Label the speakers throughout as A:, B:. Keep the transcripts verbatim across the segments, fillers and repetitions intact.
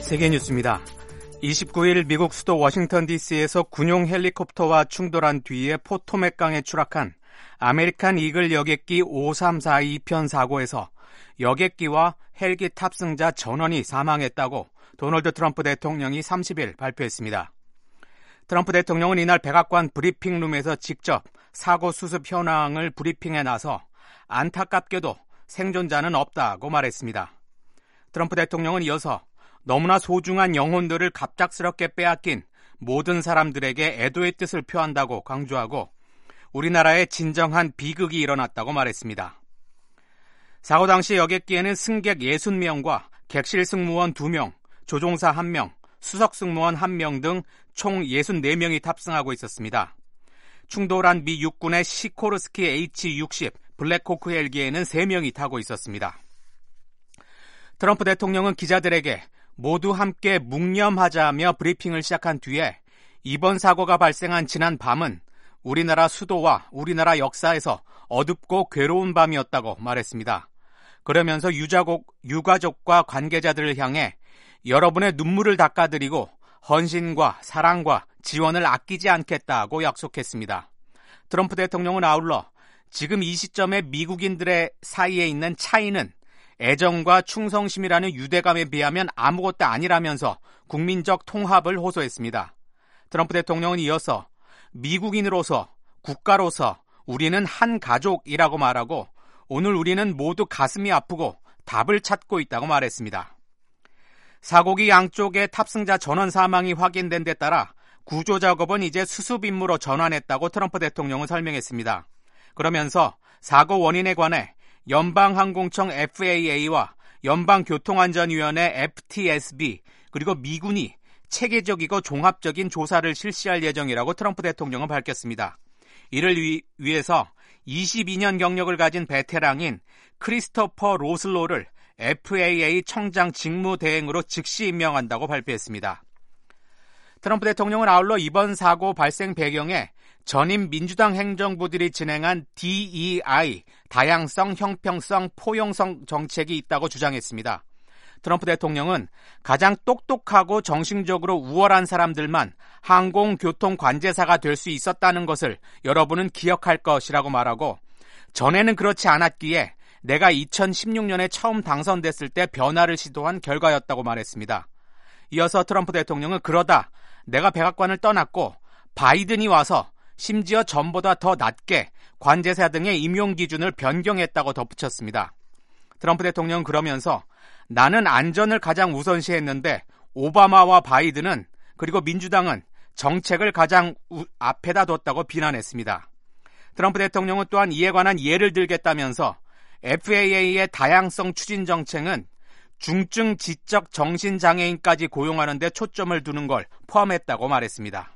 A: 세계 뉴스입니다. 이십구 일 미국 수도 워싱턴 디씨에서 군용 헬리콥터와 충돌한 뒤에 포토맥강에 추락한 아메리칸 이글 여객기 오삼사이 편 사고에서 여객기와 헬기 탑승자 전원이 사망했다고 도널드 트럼프 대통령이 삼십 일 발표했습니다. 트럼프 대통령은 이날 백악관 브리핑룸에서 직접 사고 수습 현황을 브리핑에 나서 안타깝게도 생존자는 없다고 말했습니다. 트럼프 대통령은 이어서 너무나 소중한 영혼들을 갑작스럽게 빼앗긴 모든 사람들에게 애도의 뜻을 표한다고 강조하고 우리나라에 진정한 비극이 일어났다고 말했습니다. 사고 당시 여객기에는 승객 육십 명과 객실 승무원 두 명, 조종사 한 명, 수석 승무원 한 명 등 총 육십사 명이 탑승하고 있었습니다. 충돌한 미 육군의 시코르스키 에이치 육십 블랙호크 헬기에는 세 명이 타고 있었습니다. 트럼프 대통령은 기자들에게 모두 함께 묵념하자며 브리핑을 시작한 뒤에 이번 사고가 발생한 지난 밤은 우리나라 수도와 우리나라 역사에서 어둡고 괴로운 밤이었다고 말했습니다. 그러면서 유자국, 유가족과 관계자들을 향해 여러분의 눈물을 닦아드리고 헌신과 사랑과 지원을 아끼지 않겠다고 약속했습니다. 트럼프 대통령은 아울러 지금 이 시점에 미국인들의 사이에 있는 차이는 애정과 충성심이라는 유대감에 비하면 아무것도 아니라면서 국민적 통합을 호소했습니다. 트럼프 대통령은 이어서 미국인으로서 국가로서 우리는 한 가족이라고 말하고 오늘 우리는 모두 가슴이 아프고 답을 찾고 있다고 말했습니다. 사고기 양쪽의 탑승자 전원 사망이 확인된 데 따라 구조 작업은 이제 수습 임무로 전환했다고 트럼프 대통령은 설명했습니다. 그러면서 사고 원인에 관해 연방항공청 에프에이에이와 연방교통안전위원회 에프티에스비 그리고 미군이 체계적이고 종합적인 조사를 실시할 예정이라고 트럼프 대통령은 밝혔습니다. 이를 위, 위해서 이십이 년 경력을 가진 베테랑인 크리스토퍼 로슬로를 에프에이에이 청장 직무대행으로 즉시 임명한다고 발표했습니다. 트럼프 대통령은 아울러 이번 사고 발생 배경에 전임 민주당 행정부들이 진행한 디이아이, 다양성, 형평성, 포용성 정책이 있다고 주장했습니다. 트럼프 대통령은 가장 똑똑하고 정신적으로 우월한 사람들만 항공교통관제사가 될 수 있었다는 것을 여러분은 기억할 것이라고 말하고 전에는 그렇지 않았기에 내가 이천십육 년에 처음 당선됐을 때 변화를 시도한 결과였다고 말했습니다. 이어서 트럼프 대통령은 그러다 내가 백악관을 떠났고 바이든이 와서 심지어 전보다 더 낮게 관제사 등의 임용 기준을 변경했다고 덧붙였습니다. 트럼프 대통령은 그러면서 나는 안전을 가장 우선시했는데 오바마와 바이든은 그리고 민주당은 정책을 가장 우, 앞에다 뒀다고 비난했습니다. 트럼프 대통령은 또한 이에 관한 예를 들겠다면서 에프에이에이의 다양성 추진 정책은 중증 지적 정신장애인까지 고용하는 데 초점을 두는 걸 포함했다고 말했습니다.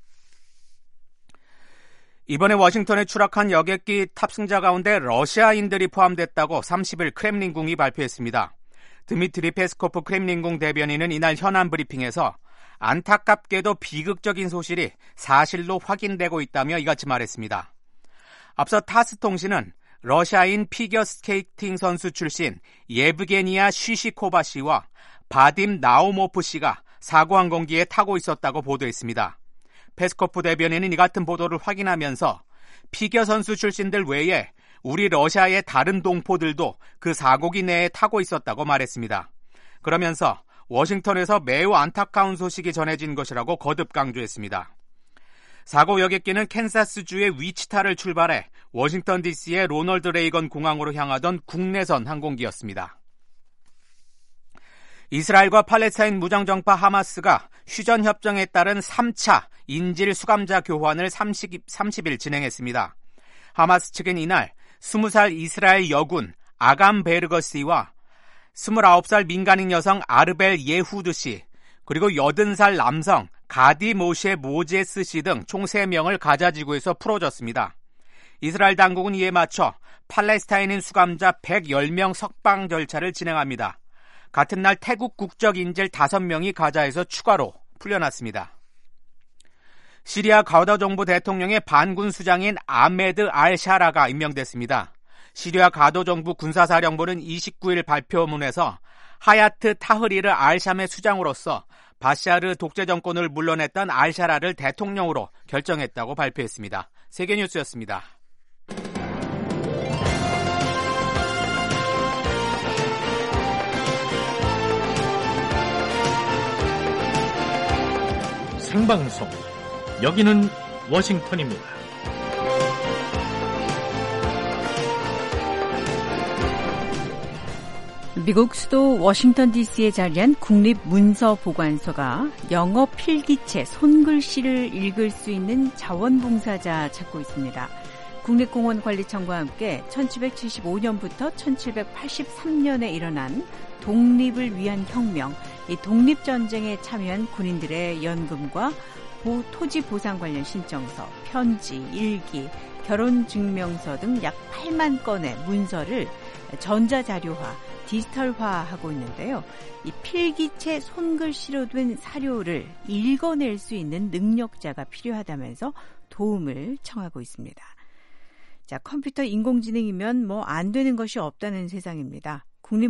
A: 이번에 워싱턴에 추락한 여객기 탑승자 가운데 러시아인들이 포함됐다고 삼십 일 크렘린궁이 발표했습니다. 드미트리 페스코프 크렘린궁 대변인은 이날 현안 브리핑에서 안타깝게도 비극적인 소식이 사실로 확인되고 있다며 이같이 말했습니다. 앞서 타스 통신은 러시아인 피겨스케이팅 선수 출신 예브게니아 쉬시코바 씨와 바딤 나우모프 씨가 사고 항공기에 타고 있었다고 보도했습니다. 페스코프 대변인은 이 같은 보도를 확인하면서 피겨 선수 출신들 외에 우리 러시아의 다른 동포들도 그 사고기 내에 타고 있었다고 말했습니다. 그러면서 워싱턴에서 매우 안타까운 소식이 전해진 것이라고 거듭 강조했습니다. 사고 여객기는 캔사스주의 위치타를 출발해 워싱턴 디씨의 로널드 레이건 공항으로 향하던 국내선 항공기였습니다. 이스라엘과 팔레스타인 무장정파 하마스가 휴전협정에 따른 삼 차 인질 수감자 교환을 삼십 일 진행했습니다. 하마스 측은 이날 스무 살 이스라엘 여군 아감 베르거시와 스물아홉 살 민간인 여성 아르벨 예후드 씨 그리고 여든 살 남성 가디 모셰 모제스 씨 등 총 세 명을 가자지구에서 풀어줬습니다. 이스라엘 당국은 이에 맞춰 팔레스타인인 수감자 백십 명 석방 절차를 진행합니다. 같은 날 태국 국적 인질 다섯 명이 가자에서 추가로 풀려났습니다. 시리아 가우다 정부 대통령의 반군 수장인 아메드 알-샤라가 임명됐습니다. 시리아 가도 정부 군사사령부는 이십구 일 발표문에서 하야트 타흐리르 알샴의 수장으로서 바샤르 독재 정권을 물러냈던 알샤라를 대통령으로 결정했다고 발표했습니다. 세계뉴스였습니다.
B: 생방송, 여기는 워싱턴입니다.
C: 미국 수도 워싱턴 디씨에 자리한 국립문서보관소가 영어 필기체 손글씨를 읽을 수 있는 자원봉사자 찾고 있습니다. 국립공원관리청과 함께 천칠백칠십오 년부터 천칠백팔십삼 년에 일어난 독립을 위한 혁명, 이 독립전쟁에 참여한 군인들의 연금과 토지 보상 관련 신청서, 편지, 일기, 결혼증명서 등 약 팔만 건의 문서를 전자자료화, 디지털화하고 있는데요. 이 필기체 손글씨로 된 사료를 읽어낼 수 있는 능력자가 필요하다면서 도움을 청하고 있습니다. 자, 컴퓨터 인공지능이면 뭐 안 되는 것이 없다는 세상입니다.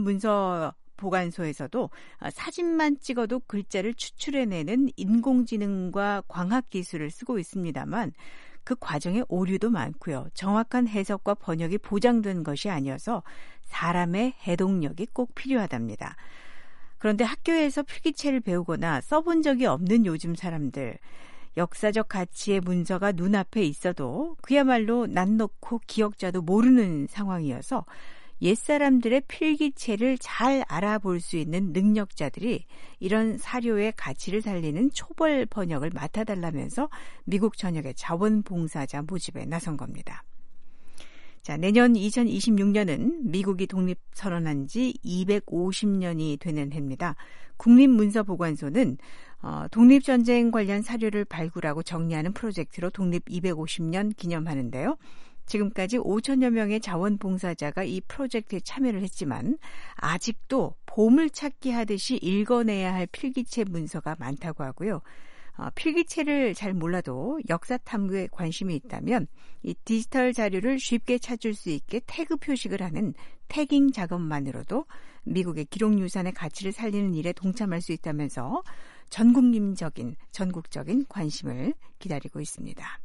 C: 국립문서보관소에서도 사진만 찍어도 글자를 추출해내는 인공지능과 광학기술을 쓰고 있습니다만 그 과정에 오류도 많고요. 정확한 해석과 번역이 보장된 것이 아니어서 사람의 해독력이 꼭 필요하답니다. 그런데 학교에서 필기체를 배우거나 써본 적이 없는 요즘 사람들, 역사적 가치의 문서가 눈앞에 있어도 그야말로 난 놓고 기억자도 모르는 상황이어서 옛사람들의 필기체를 잘 알아볼 수 있는 능력자들이 이런 사료의 가치를 살리는 초벌 번역을 맡아달라면서 미국 전역의 자원봉사자 모집에 나선 겁니다. 자, 내년 이천이십육 년은 미국이 독립 선언한 지 이백오십 년이 되는 해입니다. 국립문서보관소는 어, 독립전쟁 관련 사료를 발굴하고 정리하는 프로젝트로 독립 이백오십 년 기념하는데요. 지금까지 오천여 명의 자원봉사자가 이 프로젝트에 참여를 했지만 아직도 보물찾기 하듯이 읽어내야 할 필기체 문서가 많다고 하고요. 어, 필기체를 잘 몰라도 역사 탐구에 관심이 있다면 이 디지털 자료를 쉽게 찾을 수 있게 태그 표식을 하는 태깅 작업만으로도 미국의 기록유산의 가치를 살리는 일에 동참할 수 있다면서 전국민적인, 전국적인 관심을 기다리고 있습니다.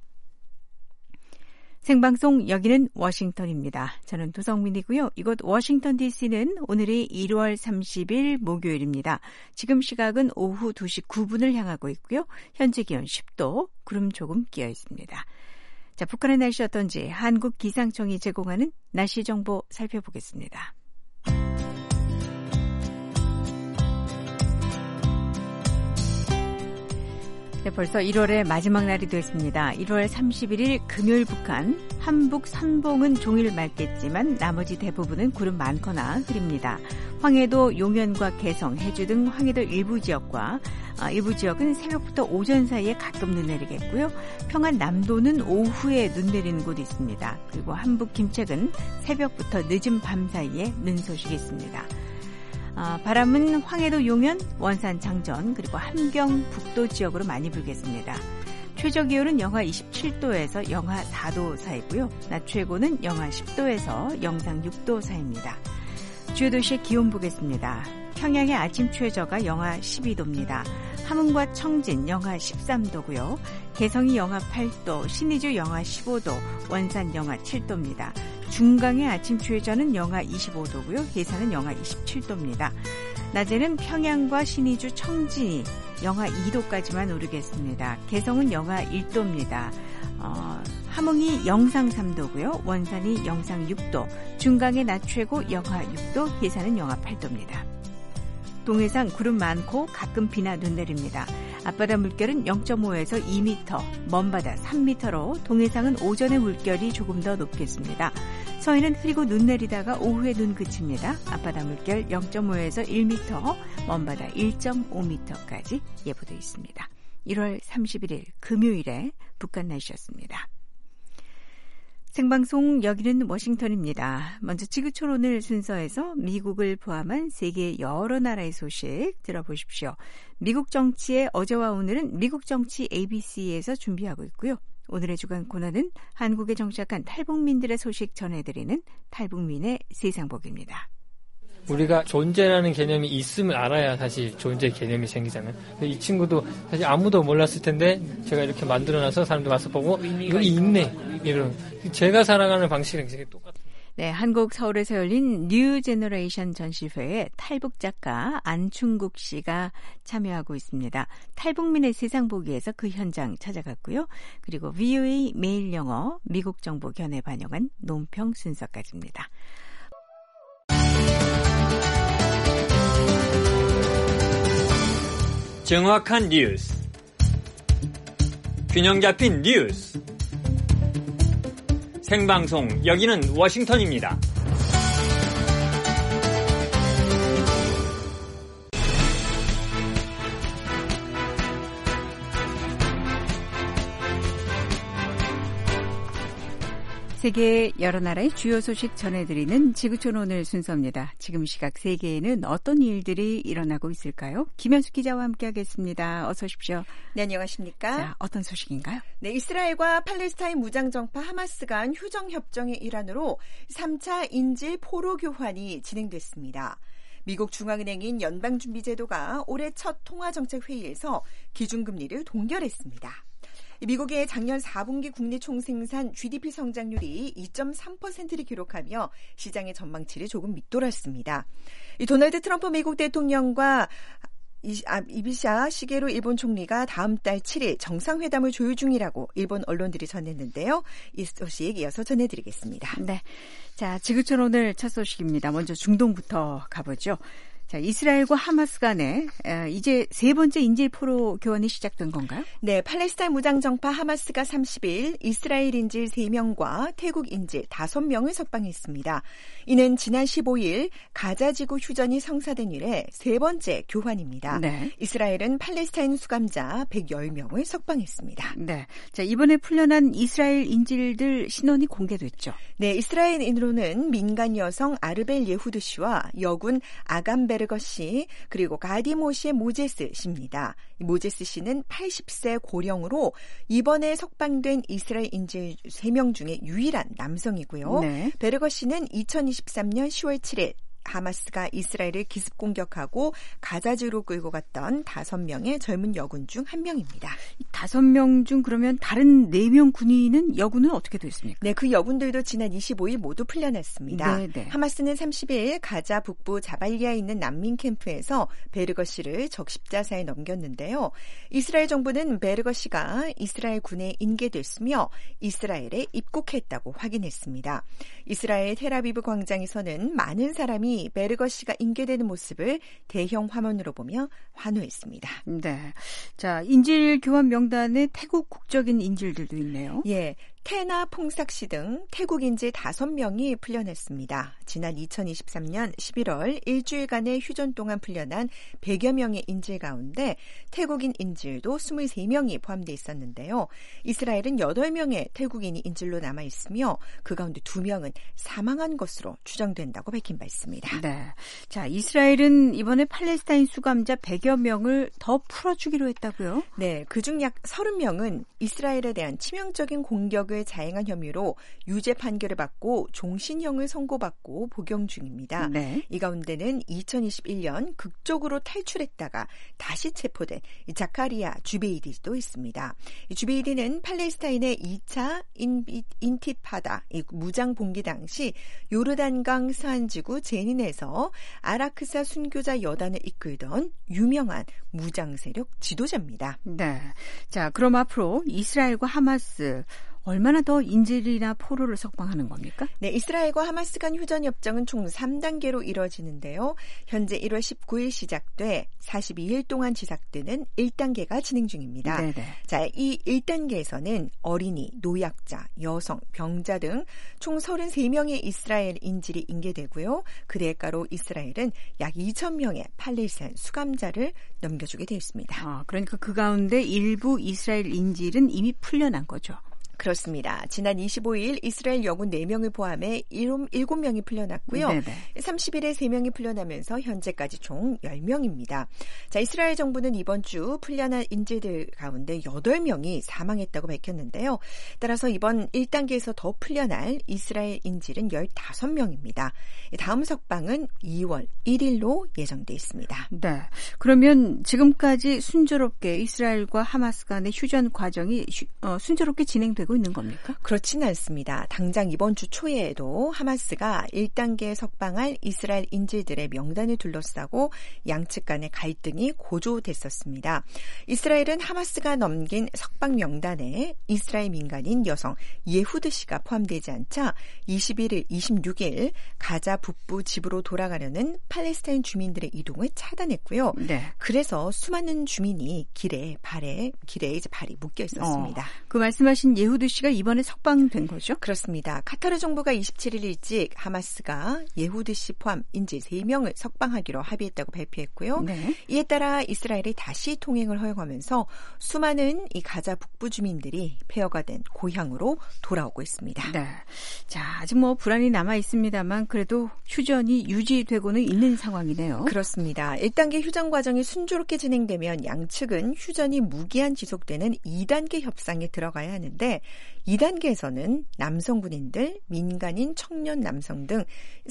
C: 생방송 여기는 워싱턴입니다. 저는 도성민이고요. 이곳 워싱턴 디씨는 오늘이 일월 삼십일 목요일입니다. 지금 시각은 오후 두 시 구 분을 향하고 있고요. 현재 기온 십 도, 구름 조금 끼어 있습니다. 자, 북한의 날씨 어떤지 한국기상청이 제공하는 날씨 정보 살펴보겠습니다. 네, 벌써 일월의 마지막 날이 됐습니다. 일월 삼십일일 금요일 북한, 한북 선봉은 종일 맑겠지만 나머지 대부분은 구름 많거나 흐립니다. 황해도 용현과 개성, 해주 등 황해도 일부 지역과 아, 일부 지역은 새벽부터 오전 사이에 가끔 눈 내리겠고요. 평안 남도는 오후에 눈 내리는 곳이 있습니다. 그리고 한북 김책은 새벽부터 늦은 밤 사이에 눈 소식이 있습니다. 아, 바람은 황해도 용현, 원산 장전, 그리고 함경 북도 지역으로 많이 불겠습니다. 최저 기온은 영하 이십칠 도에서 영하 사 도 사이고요. 낮 최고는 영하 십 도에서 영상 육 도 사이입니다. 주요 도시의 기온 보겠습니다. 평양의 아침 최저가 영하 십이 도입니다. 함흥과 청진 영하 십삼 도고요. 개성이 영하 팔 도, 신의주 영하 십오 도, 원산 영하 칠 도입니다. 중강의 아침 최저는 영하 이십오 도고요. 해산은 영하 이십칠 도입니다. 낮에는 평양과 신의주, 청진이 영하 이 도까지만 오르겠습니다. 개성은 영하 일 도입니다. 어, 함흥이 영상 삼 도고요. 원산이 영상 육 도, 중강의 낮 최고 영하 육 도, 해산은 영하 팔 도입니다. 동해상 구름 많고 가끔 비나 눈 내립니다. 앞바다 물결은 영 점 오에서 이 미터, 먼바다 삼 미터로 동해상은 오전에 물결이 조금 더 높겠습니다. 서해는 흐리고 눈 내리다가 오후에 눈 그칩니다. 앞바다 물결 영 점 오에서 일 미터, 먼바다 일 점 오 미터까지 예보되어 있습니다. 일월 삼십일일 금요일에 북한 날씨였습니다. 생방송 여기는 워싱턴입니다. 먼저 지구촌 오늘 순서에서 미국을 포함한 세계 여러 나라의 소식 들어보십시오. 미국 정치의 어제와 오늘은 미국 정치 에이비씨에서 준비하고 있고요. 오늘의 주간 코너는 한국에 정착한 탈북민들의 소식 전해드리는 탈북민의 세상복입니다.
D: 우리가 존재라는 개념이 있음을 알아야 사실 존재 개념이 생기잖아요. 이 친구도 사실 아무도 몰랐을 텐데 제가 이렇게 만들어놔서 사람들 와서 보고 여기 있네 이런 제가 살아가는 방식이랑 되게 똑같아요.
C: 네, 한국 서울에서 열린 뉴 제너레이션 전시회에 탈북 작가 안충국 씨가 참여하고 있습니다. 탈북민의 세상 보기에서 그 현장 찾아갔고요. 그리고 브이오에이 매일 영어 미국 정보 견해 반영한 논평 순서까지입니다.
E: 정확한 뉴스, 균형 잡힌 뉴스, 생방송 여기는 워싱턴입니다.
C: 세계 여러 나라의 주요 소식 전해드리는 지구촌 오늘 순서입니다. 지금 시각 세계에는 어떤 일들이 일어나고 있을까요? 김현숙 기자와 함께하겠습니다. 어서 오십시오.
F: 네, 안녕하십니까?
C: 자, 어떤 소식인가요?
F: 네, 이스라엘과 팔레스타인 무장정파 하마스 간 휴정협정의 일환으로 삼 차 인질 포로 교환이 진행됐습니다. 미국 중앙은행인 연방준비제도가 올해 첫 통화정책회의에서 기준금리를 동결했습니다. 미국의 작년 사 분기 국내 총생산 지디피 성장률이 이 점 삼 퍼센트를 기록하며 시장의 전망치를 조금 밑돌았습니다. 이 도널드 트럼프 미국 대통령과 이비샤 시게루 일본 총리가 다음 달 칠 일 정상회담을 조율 중이라고 일본 언론들이 전했는데요. 이 소식 이어서 전해드리겠습니다.
C: 네, 자 지구촌 오늘 첫 소식입니다. 먼저 중동부터 가보죠. 자, 이스라엘과 하마스 간에 이제 세 번째 인질 포로 교환이 시작된 건가요?
F: 네, 팔레스타인 무장정파 하마스가 삼십 일 이스라엘 인질 세 명과 태국 인질 다섯 명을 석방했습니다. 이는 지난 십오 일 가자지구 휴전이 성사된 이래 세 번째 교환입니다. 네. 이스라엘은 팔레스타인 수감자 백십 명을 석방했습니다.
C: 네, 자 이번에 풀려난 이스라엘 인질들 신원이 공개됐죠?
F: 네, 이스라엘인으로는 민간 여성 아르벨 예후드 씨와 여군 아감베르 거 씨, 그리고 가디모시의 모제스 씨입니다. 모제스 씨는 팔십 세 고령으로 이번에 석방된 이스라엘 인질 세 명 중에 유일한 남성이고요. 네. 베르거 씨는 이천이십삼 년 시월 칠 일 하마스가 이스라엘을 기습 공격하고 가자지로 끌고 갔던 다섯 명의 젊은 여군 중 한 명입니다.
C: 다섯 명 중 그러면 다른 네 명 군인은 여군은 어떻게 됐습니까?
F: 네, 그 여군들도 지난 이십오 일 모두 풀려났습니다. 네네. 하마스는 삼십 일 가자 북부 자발리아에 있는 난민 캠프에서 베르거 씨를 적십자사에 넘겼는데요. 이스라엘 정부는 베르거 씨가 이스라엘 군에 인계됐으며 이스라엘에 입국했다고 확인했습니다. 이스라엘 텔아비브 광장에서는 많은 사람이 베르거 씨가 인계되는 모습을 대형 화면으로 보며 환호했습니다.
C: 네, 자 인질 교환 명단에 태국 국적인 인질들도 있네요.
F: 예. 태나 퐁삭 씨 등 태국 인질 다섯 명이 풀려났습니다. 지난 이천이십삼 년 십일월 일주일간의 휴전 동안 풀려난 백여 명의 인질 가운데 태국인 인질도 이십삼 명이 포함되어 있었는데요. 이스라엘은 여덟 명의 태국인이 인질로 남아있으며 그 가운데 두 명은 사망한 것으로 추정된다고 밝힌 바 있습니다.
C: 네, 자 이스라엘은 이번에 팔레스타인 수감자 백여 명을 더 풀어주기로 했다고요?
F: 네, 그중 약 서른 명은 이스라엘에 대한 치명적인 공격을 자행한 혐의로 유죄 판결을 받고 종신형을 선고받고 복용 중입니다. 네. 이 가운데는 이천이십일 년 극적으로 탈출했다가 다시 체포된 자카리아 주베이디도 있습니다. 이 주베이디는 팔레스타인의 이 차 인비, 인티파다 무장 봉기 당시 요르단강 서안지구 제닌에서 아라크사 순교자 여단을 이끌던 유명한 무장 세력 지도자입니다.
C: 네, 자 그럼 앞으로 이스라엘과 하마스 얼마나 더 인질이나 포로를 석방하는 겁니까?
F: 네, 이스라엘과 하마스 간 휴전협정은 총 삼 단계로 이뤄지는데요. 현재 일월 십구일 시작돼 사십이 일 동안 지속되는 일 단계가 진행 중입니다. 네네. 자, 이 일 단계에서는 어린이, 노약자, 여성, 병자 등 총 서른세 명의 이스라엘 인질이 인계되고요. 그 대가로 이스라엘은 약 이천 명의 팔레스타인 수감자를 넘겨주게 되어 있습니다.
C: 아, 그러니까 그 가운데 일부 이스라엘 인질은 이미 풀려난 거죠.
F: 그렇습니다. 지난 이십오일 이스라엘 영군 네 명을 포함해 일곱 명이 풀려났고요. 네네. 삼십일에 세 명이 풀려나면서 현재까지 총 열 명입니다. 자, 이스라엘 정부는 이번 주 풀려난 인질들 가운데 여덟 명이 사망했다고 밝혔는데요. 따라서 이번 일 단계에서 더 풀려날 이스라엘 인질은 열다섯 명입니다. 다음 석방은 이월 일일로 예정돼 있습니다.
C: 네. 그러면 지금까지 순조롭게 이스라엘과 하마스 간의 휴전 과정이 어, 순조롭게 진행되고 있는 겁니까?
F: 그렇지는 않습니다. 당장 이번 주 초에도 하마스가 일 단계에 석방할 이스라엘 인질들의 명단을 둘러싸고 양측 간의 갈등이 고조됐었습니다. 이스라엘은 하마스가 넘긴 석방 명단에 이스라엘 민간인 여성 예후드 씨가 포함되지 않자 이십일일, 이십육일 가자 북부 집으로 돌아가려는 팔레스타인 주민들의 이동을 차단했고요. 네. 그래서 수많은 주민이 길에 발에 길에 이제 발이 묶여 있었습니다.
C: 어, 그 말씀하신 예후드 씨가 이번에 석방된 거죠?
F: 그렇습니다. 카타르 정부가 이십칠일 일찍 하마스가 예후드 씨 포함 인질 세 명을 석방하기로 합의했다고 발표했고요. 네. 이에 따라 이스라엘이 다시 통행을 허용하면서 수많은 이 가자 북부 주민들이 폐허가 된 고향으로 돌아오고 있습니다.
C: 네. 자, 아직 뭐 불안이 남아 있습니다만 그래도 휴전이 유지되고는 있는 상황이네요.
F: 그렇습니다. 일 단계 휴전 과정이 순조롭게 진행되면 양측은 휴전이 무기한 지속되는 이 단계 협상에 들어가야 하는데 이 단계에서는 남성 군인들, 민간인 청년 남성 등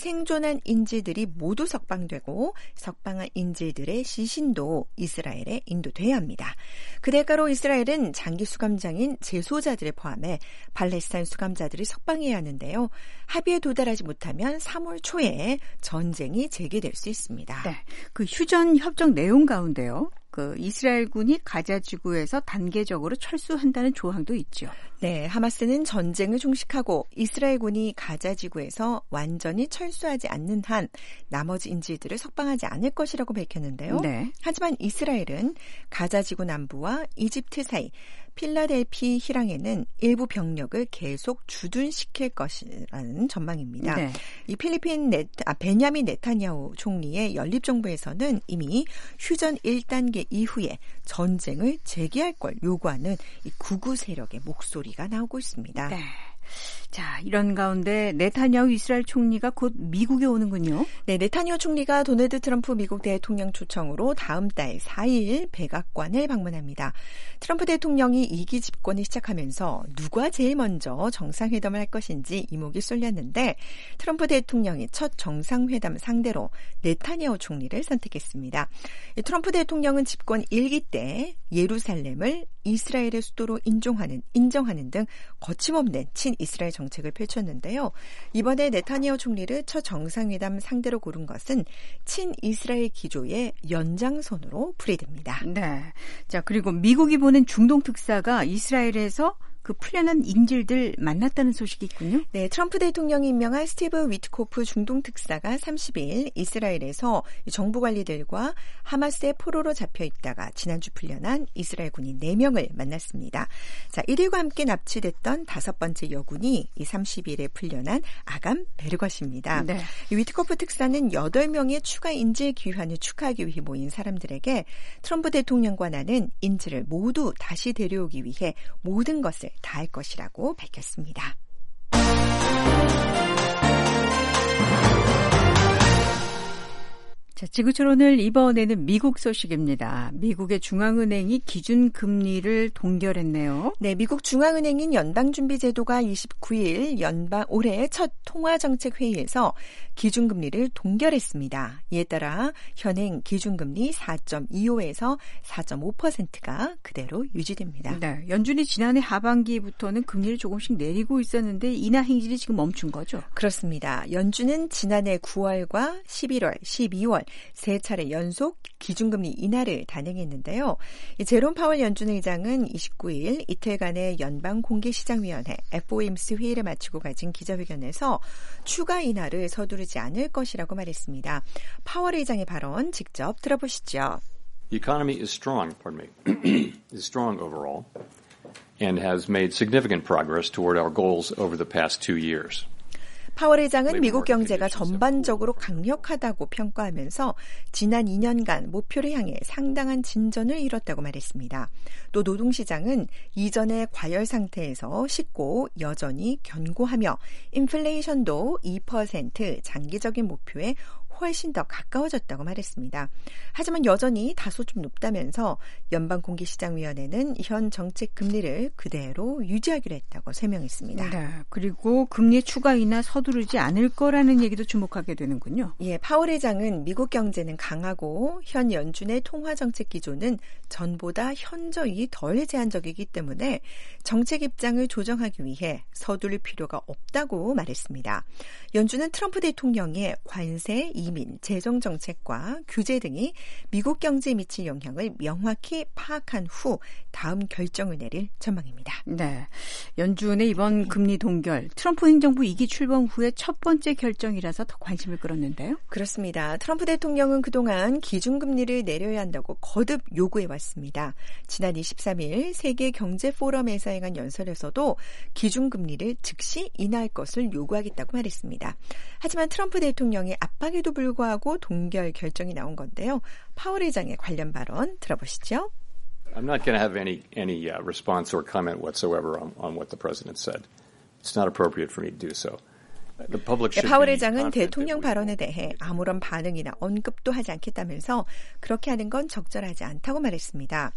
F: 생존한 인질들이 모두 석방되고 석방한 인질들의 시신도 이스라엘에 인도돼야 합니다. 그 대가로 이스라엘은 장기 수감장인 재소자들을 포함해 팔레스타인 수감자들이 석방해야 하는데요. 합의에 도달하지 못하면 삼월 초에 전쟁이 재개될 수 있습니다.
C: 네, 그 휴전 협정 내용 가운데요. 그 이스라엘군이 가자 지구에서 단계적으로 철수한다는 조항도 있죠.
F: 네, 하마스는 전쟁을 종식하고 이스라엘군이 가자 지구에서 완전히 철수하지 않는 한 나머지 인질들을 석방하지 않을 것이라고 밝혔는데요. 네. 하지만 이스라엘은 가자 지구 남부와 이집트 사이 필라델피 희랑에는 일부 병력을 계속 주둔시킬 것이라는 전망입니다. 네. 이 필리핀 네타, 아, 베냐민 네타냐후 총리의 연립정부에서는 이미 휴전 일 단계 이후에 전쟁을 재개할 걸 요구하는 이 극우 세력의 목소리가 나오고 있습니다.
C: 네. 자, 이런 가운데 네타냐후 이스라엘 총리가 곧 미국에 오는군요.
F: 네, 네타냐후 총리가 도널드 트럼프 미국 대통령 초청으로 다음 달 사일 백악관을 방문합니다. 트럼프 대통령이 이 기 집권을 시작하면서 누가 제일 먼저 정상회담을 할 것인지 이목이 쏠렸는데 트럼프 대통령이 첫 정상회담 상대로 네타냐후 총리를 선택했습니다. 트럼프 대통령은 집권 일 기 때 예루살렘을 이스라엘의 수도로 인정하는, 인정하는 등 거침없는 친이스라엘 정책을 펼쳤는데요. 이번에 네타냐후 총리를 첫 정상회담 상대로 고른 것은 친이스라엘 기조의 연장선으로 풀이됩니다.
C: 네. 자, 그리고 미국이 보낸 중동 특사가 이스라엘에서 그 풀려난 인질들 만났다는 소식이 있군요.
F: 네, 트럼프 대통령이 임명한 스티브 위트코프 중동 특사가 삼십일 이스라엘에서 정부 관리들과 하마스의 포로로 잡혀 있다가 지난주 풀려난 이스라엘 군인 네 명을 만났습니다. 자, 이들과 함께 납치됐던 다섯 번째 여군이 이 삼십일에 풀려난 아감 베르것입니다. 네. 이 위트코프 특사는 여덟 명의 추가 인질 귀환을 축하하기 위해 모인 사람들에게 트럼프 대통령과 나는 인질을 모두 다시 데려오기 위해 모든 것을 다할 것이라고 밝혔습니다.
C: 자, 지구촌 오늘 이번에는 미국 소식입니다. 미국의 중앙은행이 기준금리를 동결했네요.
F: 네, 미국 중앙은행인 연방준비제도가 이십구일 연방 올해 첫 통화정책회의에서 기준금리를 동결했습니다. 이에 따라 현행 기준금리 사 점 이오에서 사 점 오 퍼센트가 그대로 유지됩니다.
C: 네, 연준이 지난해 하반기부터는 금리를 조금씩 내리고 있었는데 인하 행진이 지금 멈춘 거죠?
F: 그렇습니다. 연준은 지난해 구월과 십일월, 십이월 세 차례 연속 기준금리 인하를 단행했는데요. 제롬 파월 연준 의장은 이십구일 이틀간의 연방공개시장위원회 에프오엠씨 회의를 마치고 가진 기자회견에서 추가 인하를 서두르지 않을 것이라고 말했습니다. 파월 의장의 발언 직접 들어보시죠.
G: The economy is strong, pardon me, is strong overall and has made significant progress toward our goals over the past two years.
F: 파월 회장은 미국 경제가 전반적으로 강력하다고 평가하면서 지난 이 년간 목표를 향해 상당한 진전을 이뤘다고 말했습니다. 또 노동시장은 이전의 과열 상태에서 쉽고 여전히 견고하며 인플레이션도 이 퍼센트 장기적인 목표에 훨씬 더 가까워졌다고 말했습니다. 하지만 여전히 다소 좀 높다면서 연방공개시장위원회는 현 정책 금리를 그대로 유지하기로 했다고 설명했습니다.
C: 네, 그리고 금리 추가 인하 서두르지 않을 거라는 얘기도 주목하게 되는군요.
F: 예, 파월 회장은 미국 경제는 강하고 현 연준의 통화정책 기조는 전보다 현저히 덜 제한적이기 때문에 정책 입장을 조정하기 위해 서두를 필요가 없다고 말했습니다. 연준은 트럼프 대통령의 관세, 이민, 재정정책과 규제 등이 미국 경제에 미칠 영향을 명확히 파악한 후 다음 결정을 내릴 전망입니다.
C: 네, 연준의 이번 금리 동결, 트럼프 행정부 이 기 출범 후에 첫 번째 결정이라서 더 관심을 끌었는데요.
F: 그렇습니다. 트럼프 대통령은 그동안 기준금리를 내려야 한다고 거듭 요구해왔습니다. 지난 이십삼 일 세계경제포럼에서 행한 연설에서도 기준금리를 즉시 인하할 것을 요구하겠다고 말했습니다. 하지만 트럼프 대통령의 압박에도 불구하고 동결 결정이 나온 건데요. 파월 회장의 관련 발언 들어보시죠.
G: I'm not going to have any any uh, response or comment whatsoever on, on what the president said. It's not appropriate for me to do so. The public should
F: 파월
G: be
F: 회장은
G: confident
F: 대통령
G: that we
F: 발언에 대해 아무런 반응이나 언급도 하지 않겠다면서 그렇게 하는 건 적절하지 않다고 말했습니다.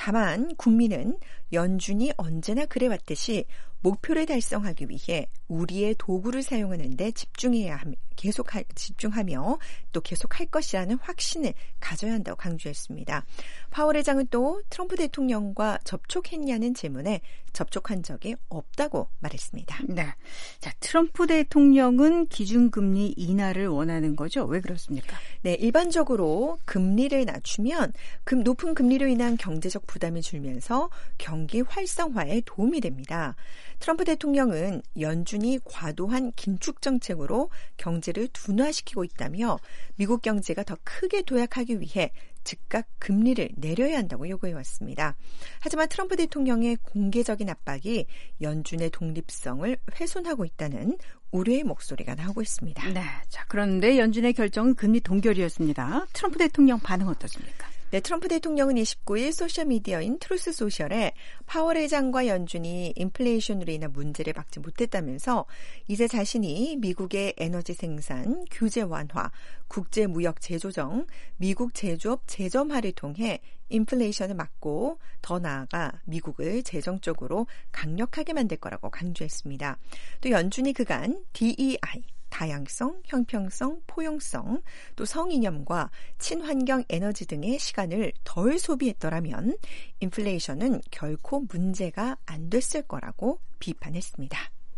F: 다만 국민은 연준이 언제나 그래왔듯이 목표를 달성하기 위해 우리의 도구를 사용하는 데 집중해야 하며 계속 집중하며 또 계속할 것이라는 확신을 가져야 한다고 강조했습니다. 파월 회장은 또 트럼프 대통령과 접촉했냐는 질문에 접촉한 적이 없다고 말했습니다.
C: 네, 자 트럼프 대통령은 기준금리 인하를 원하는 거죠? 왜 그렇습니까?
F: 네, 일반적으로 금리를 낮추면 금, 높은 금리로 인한 경제적 부담이 줄면서 경기 활성화에 도움이 됩니다. 트럼프 대통령은 연준이 과도한 긴축 정책으로 경제를 둔화시키고 있다며 미국 경제가 더 크게 도약하기 위해 즉각 금리를 내려야 한다고 요구해왔습니다. 하지만 트럼프 대통령의 공개적인 압박이 연준의 독립성을 훼손하고 있다는 우려의 목소리가 나오고 있습니다.
C: 네, 자 그런데 연준의 결정은 금리 동결이었습니다. 트럼프 대통령 반응 어떻습니까?
F: 네, 트럼프 대통령은 이십구 일 소셜미디어인 트루스 소셜에 파월 회장과 연준이 인플레이션으로 인한 문제를 막지 못했다면서 이제 자신이 미국의 에너지 생산, 규제 완화, 국제무역 재조정, 미국 제조업 재점화를 통해 인플레이션을 막고 더 나아가 미국을 재정적으로 강력하게 만들 거라고 강조했습니다. 또 연준이 그간 디이아이, 다양성, 형평성, 포용성, 또 성이념과 친환경 에너지 등의 시간을 덜 소비했더라면 인플레이션은 결코 문제가 안 됐을 거라고 비판했습니다.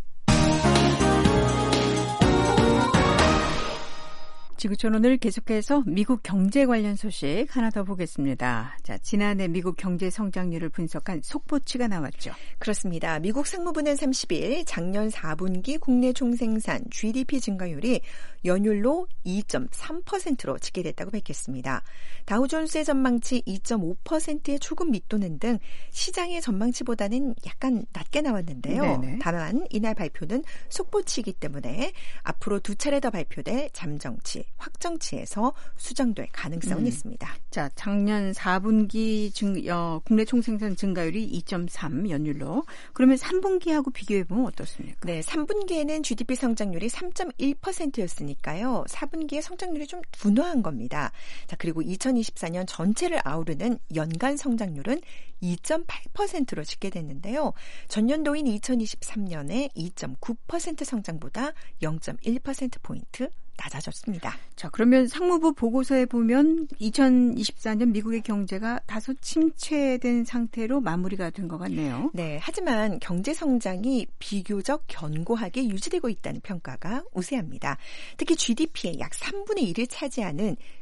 C: 지구촌 오늘 계속해서 미국 경제 관련 소식 하나 더 보겠습니다. 자, 지난해 미국 경제 성장률을 분석한 속보치가 나왔죠.
F: 그렇습니다. 미국 상무부는 삼십 일 작년 사 분기 국내 총생산 지디피 증가율이 연율로 이 점 삼 퍼센트로 집계됐다고 밝혔습니다. 다우존스의 전망치 이 점 오 퍼센트의 초급 밑도는 등 시장의 전망치보다는 약간 낮게 나왔는데요. 네네. 다만 이날 발표는 속보치이기 때문에 앞으로 두 차례 더 발표될 잠정치, 확정치에서 수정될 가능성은 음. 있습니다.
C: 자, 작년 사 분기 증, 어, 국내 총생산 증가율이 이 점 삼 연율로. 그러면 삼 분기하고 비교해보면 어떻습니까?
F: 네, 삼 분기에는 지디피 성장률이 삼 점 일 퍼센트였으니까요. 사 분기의 성장률이 좀 둔화한 겁니다. 자, 그리고 이천이십사 년 전체를 아우르는 연간 성장률은 이 점 팔 퍼센트로 집계됐는데요. 전년도인 이천이십삼 년에 이 점 구 퍼센트 성장보다 영 점 일 퍼센트포인트 낮아졌습니다.
C: 자, 그러면 상무부 보고서에 보면 이천이십사 년 미국의 경제가 다소 침체된 상태로 마무리가 된 것 같네요.
F: 네, 하지만 경제 성장이 비교적 견고하게 유지되고 있다는 평가가 우세합니다. 특히 지디피의 약 삼분의 일을 차지하는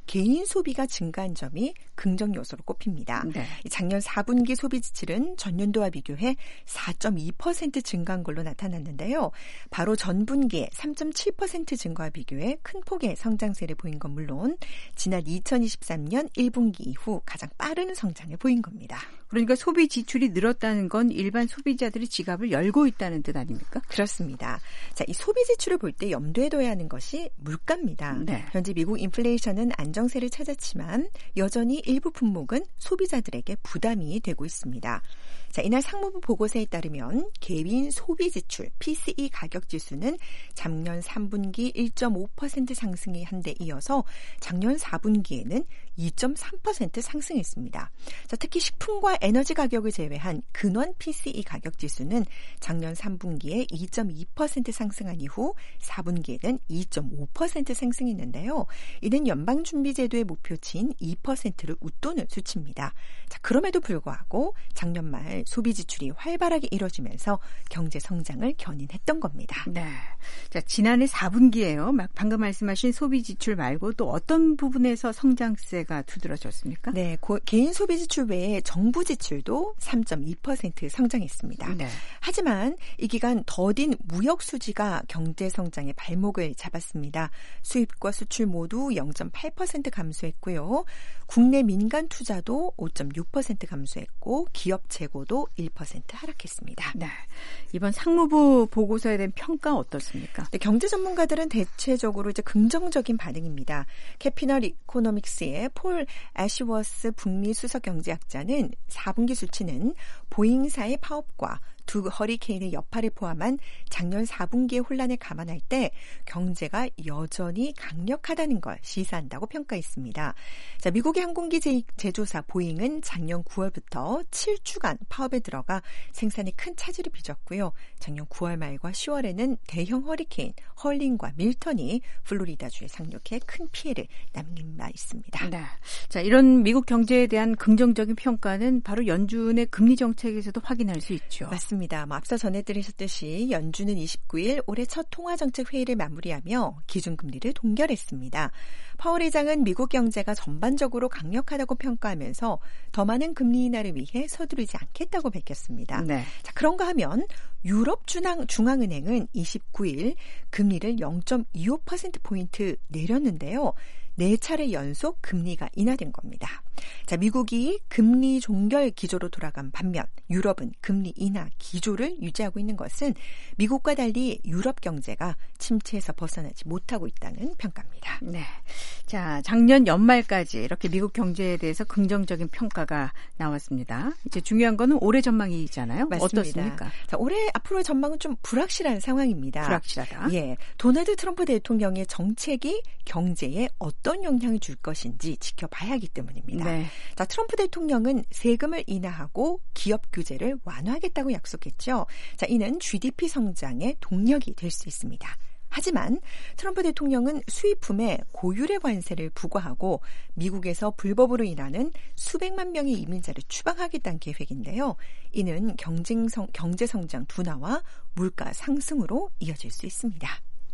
F: 개인 소비가 증가한 점이 긍정 요소로 꼽힙니다.
C: 네.
F: 작년 사 분기 소비 지출은 전년도와 비교해 사 점 이 퍼센트 증가한 걸로 나타났는데요. 바로 전분기에 삼 점 칠 퍼센트 증가와 비교해 큰 폭의 성장세를 보인 건 물론 지난 이천이십삼 년 일 분기 이후 가장 빠른 성장을 보인 겁니다.
C: 그러니까 소비 지출이 늘었다는 건 일반 소비자들이 지갑을 열고 있다는 뜻 아닙니까?
F: 그렇습니다. 자, 이 소비 지출을 볼 때 염두에 둬야 하는 것이 물가입니다.
C: 네.
F: 현재 미국 인플레이션은 안정세를 찾았지만 여전히 일부 품목은 소비자들에게 부담이 되고 있습니다. 자, 이날 상무부 보고서에 따르면 개인 소비 지출 피씨이 가격 지수는 작년 삼 분기 일 점 오 퍼센트 상승이 한 데 이어서 작년 사 분기에는 이 점 삼 퍼센트 상승했습니다. 자, 특히 식품과 에너지 가격을 제외한 근원 피씨이 가격 지수는 작년 삼 분기에 이 점 이 퍼센트 상승한 이후 사 분기에는 이 점 오 퍼센트 상승했는데요. 이는 연방준비제도의 목표치인 이 퍼센트를 웃도는 수치입니다. 자, 그럼에도 불구하고 작년 말 소비 지출이 활발하게 이뤄지면서 경제 성장을 견인했던 겁니다.
C: 네. 자, 지난해 사 분기에요. 막 방금 말씀하신 소비 지출 말고 또 어떤 부분에서 성장세가 두드러졌습니까?
F: 네, 고, 개인 소비 지출 외에 정부 지출도 삼 점 이 퍼센트 성장했습니다.
C: 네.
F: 하지만 이 기간 더딘 무역 수지가 경제 성장의 발목을 잡았습니다. 수입과 수출 모두 영 점 팔 퍼센트 감소했고요. 국내 민간 투자도 오 점 육 퍼센트 감소했고 기업 재고도 일 퍼센트 하락했습니다.
C: 네. 이번 상무부 보고서에 대한 평가 어떻습니까?
F: 네, 경제 전문가들은 대체적으로 이제 긍정적인 반응입니다. 캐피널 이코노믹스의 폴 애쉬워스 북미 수석 경제학자는 사 분기 수치는 보잉사의 파업과 두 허리케인의 여파를 포함한 작년 사 분기의 혼란을 감안할 때 경제가 여전히 강력하다는 걸 시사한다고 평가했습니다. 자, 미국의 항공기 제, 제조사 보잉은 작년 구월부터 칠 주간 파업에 들어가 생산에 큰 차질을 빚었고요. 작년 구월 말과 시월에는 대형 허리케인 헐린과 밀턴이 플로리다주에 상륙해 큰 피해를 남긴 바 있습니다.
C: 네. 자, 이런 미국 경제에 대한 긍정적인 평가는 바로 연준의 금리 정책에서도 확인할 수 있죠.
F: 맞습니다. 뭐 앞서 전해드리셨듯이 연준은 이십구 일 올해 첫 통화정책 회의를 마무리하며 기준금리를 동결했습니다. 파월 의장은 미국 경제가 전반적으로 강력하다고 평가하면서 더 많은 금리 인하를 위해 서두르지 않겠다고 밝혔습니다.
C: 네.
F: 자, 그런가 하면 유럽 중앙, 중앙은행은 이십구 일 금리를 영 점 이오 퍼센트포인트 내렸는데요. 네 차례 연속 금리가 인하된 겁니다. 자, 미국이 금리 종결 기조로 돌아간 반면 유럽은 금리 인하 기조를 유지하고 있는 것은 미국과 달리 유럽 경제가 침체에서 벗어나지 못하고 있다는 평가입니다.
C: 네. 자, 작년 연말까지 이렇게 미국 경제에 대해서 긍정적인 평가가 나왔습니다. 이제 중요한 거는 올해 전망이잖아요.
F: 맞습니다.
C: 어떻습니까?
F: 자, 올해 앞으로의 전망은 좀 불확실한 상황입니다.
C: 불확실하다.
F: 예, 도널드 트럼프 대통령의 정책이 경제에 어떤 영향을 줄 것인지 지켜봐야 하기 때문입니다.
C: 네.
F: 자, 트럼프 대통령은 세금을 인하하고 기업 규제를 완화하겠다고 약속했죠. 자, 이는 지디피 성장의 동력이 될 수 있습니다. 하지만 트럼프 대통령은 수입품에 고율의 관세를 부과하고 미국에서 불법으로 일하는 수백만 명의 이민자를 추방하겠다는 계획인데요. 이는 경쟁성, 경제 성장 둔화와 물가 상승으로 이어질 수 있습니다.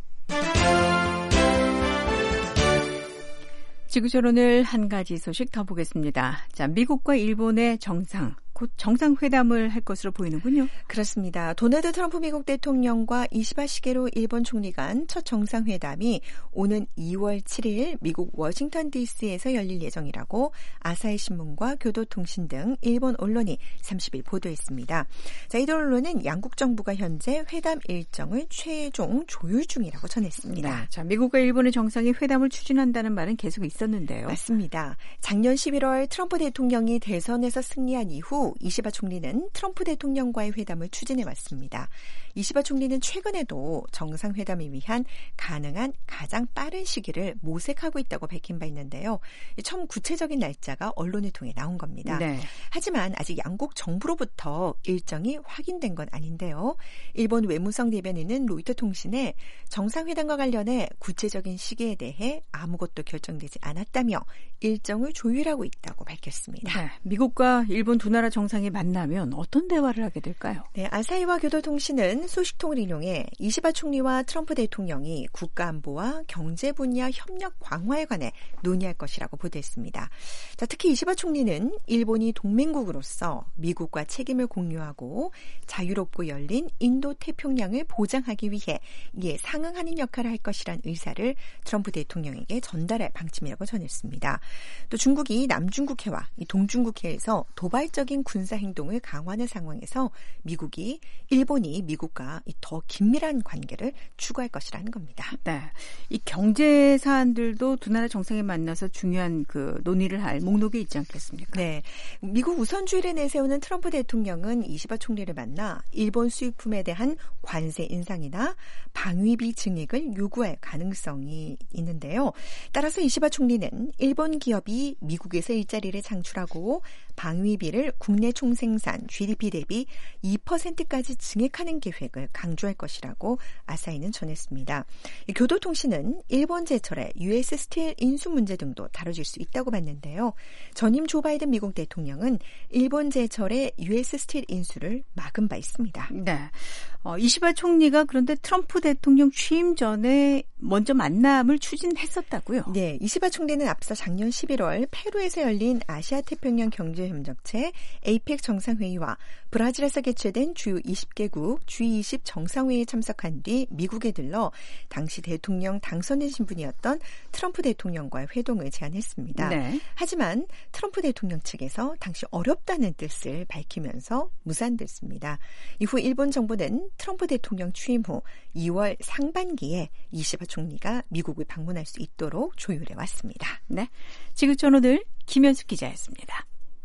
C: 지구촌 오늘 한 가지 소식 더 보겠습니다. 자, 미국과 일본의 정상, 곧 정상회담을 할 것으로 보이는군요.
F: 그렇습니다. 도널드 트럼프 미국 대통령과 이시바 시게루 일본 총리 간 첫 정상회담이 오는 이월 칠일 미국 워싱턴 디씨에서 열릴 예정이라고 아사히 신문과 교도통신 등 일본 언론이 삼십일 보도했습니다. 자, 이들 언론은 양국 정부가 현재 회담 일정을 최종 조율 중이라고 전했습니다.
C: 네, 자, 미국과 일본의 정상이 회담을 추진한다는 말은 계속 있었는데요.
F: 맞습니다. 작년 십일월 트럼프 대통령이 대선에서 승리한 이후 이시바 총리는 트럼프 대통령과의 회담을 추진해 왔습니다. 이시바 총리는 최근에도 정상회담을 위한 가능한 가장 빠른 시기를 모색하고 있다고 밝힌 바 있는데요. 처음 구체적인 날짜가 언론을 통해 나온 겁니다.
C: 네.
F: 하지만 아직 양국 정부로부터 일정이 확인된 건 아닌데요. 일본 외무성 대변인은 로이터 통신에 정상회담과 관련해 구체적인 시기에 대해 아무것도 결정되지 않았다며 일정을 조율하고 있다고 밝혔습니다.
C: 네, 미국과 일본 두 나라 정상이 만나면 어떤 대화를 하게 될까요?
F: 네, 아사히와 교도통신은 소식통을 인용해 이시바 총리와 트럼프 대통령이 국가안보와 경제 분야 협력 강화에 관해 논의할 것이라고 보도했습니다. 자, 특히 이시바 총리는 일본이 동맹국으로서 미국과 책임을 공유하고 자유롭고 열린 인도태평양을 보장하기 위해 이에 상응하는 역할을 할 것이란 의사를 트럼프 대통령에게 전달할 방침이라고 전했습니다. 또 중국이 남중국해와 동중국해에서 도발적인 군사행동을 강화하는 상황에서 미국이 일본이 미국과 더 긴밀한 관계를 추구할 것이라는 겁니다.
C: 네, 이 경제 사안들도 두 나라 정상이 만나서 중요한 그 논의를 할 목록에 있지 않겠습니까?
F: 네, 미국 우선주의를 내세우는 트럼프 대통령은 이시바 총리를 만나 일본 수입품에 대한 관세 인상이나 방위비 증액을 요구할 가능성이 있는데요. 따라서 이시바 총리는 일본 기업이 미국에서 일자리를 창출하고 방위비를 국내 총생산 지디피 대비 이 퍼센트까지 증액하는 계획을 강조할 것이라고 아사히는 전했습니다. 교도통신은 일본 제철의 유에스 스틸 인수 문제 등도 다뤄질 수 있다고 봤는데요. 전임 조 바이든 미국 대통령은 일본 제철의 유에스 스틸 인수를 막은 바 있습니다.
C: 네, 어, 이시바 총리가 그런데 트럼프 대통령 취임 전에 먼저 만남을 추진했었다고요?
F: 네, 이시바 총리는 앞서 작년 십일월 페루에서 열린 아시아태평양 경제협력체 에이펙 정상회의와 브라질에서 개최된 주요 이십 개국 지 이십 정상회의에 참석한 뒤 미국에 들러 당시 대통령 당선인 신분이었던 트럼프 대통령과의 회동을 제안했습니다. 네. 하지만 트럼프 대통령 측에서 당시 어렵다는 뜻을 밝히면서 무산됐습니다. 이후 일본 정부는 트럼프 대통령 취임 후 이월 상반기에 이시바 총리가 미국을 방문할 수 있도록 조율해 왔습니다.
C: 네, 지구촌 오늘 김현숙 기자였습니다.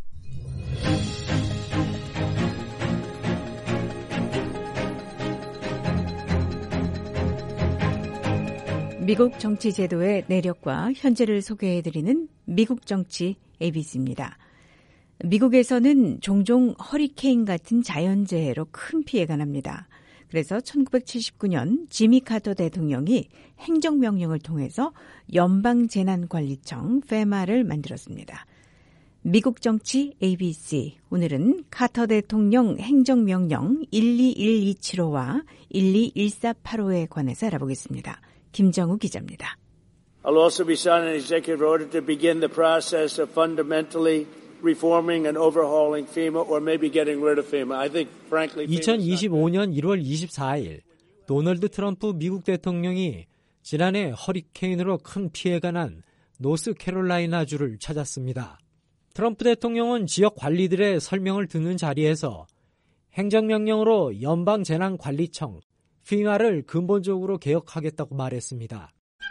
C: 미국 정치 제도의 내력과 현재를 소개해드리는 미국 정치 에이비씨입니다. 미국에서는 종종 허리케인 같은 자연재해로 큰 피해가 납니다. 그래서 천구백칠십구 년 지미 카터 대통령이 행정명령을 통해서 연방재난관리청 페마를 만들었습니다. 미국 정치 에이비씨, 오늘은 카터 대통령 행정명령 일이일이칠호와 일이일사팔호에 관해서 알아보겠습니다. 김정우 기자입니다.
H: I'll also be signing an executive order to begin the process of fundamentally reforming and overhauling FEMA or maybe getting rid of FEMA. I think frankly
I: 이천이십오 년 일월 이십사일 도널드 트럼프 미국 대통령이 지난해 허리케인으로 큰 피해가 난 노스캐롤라이나주를 찾았습니다. 트럼프 대통령은 지역 관리들의 설명을 듣는 자리에서 행정명령으로 연방재난관리청 피마를 근본적으로 개혁하겠다고 말했습니다.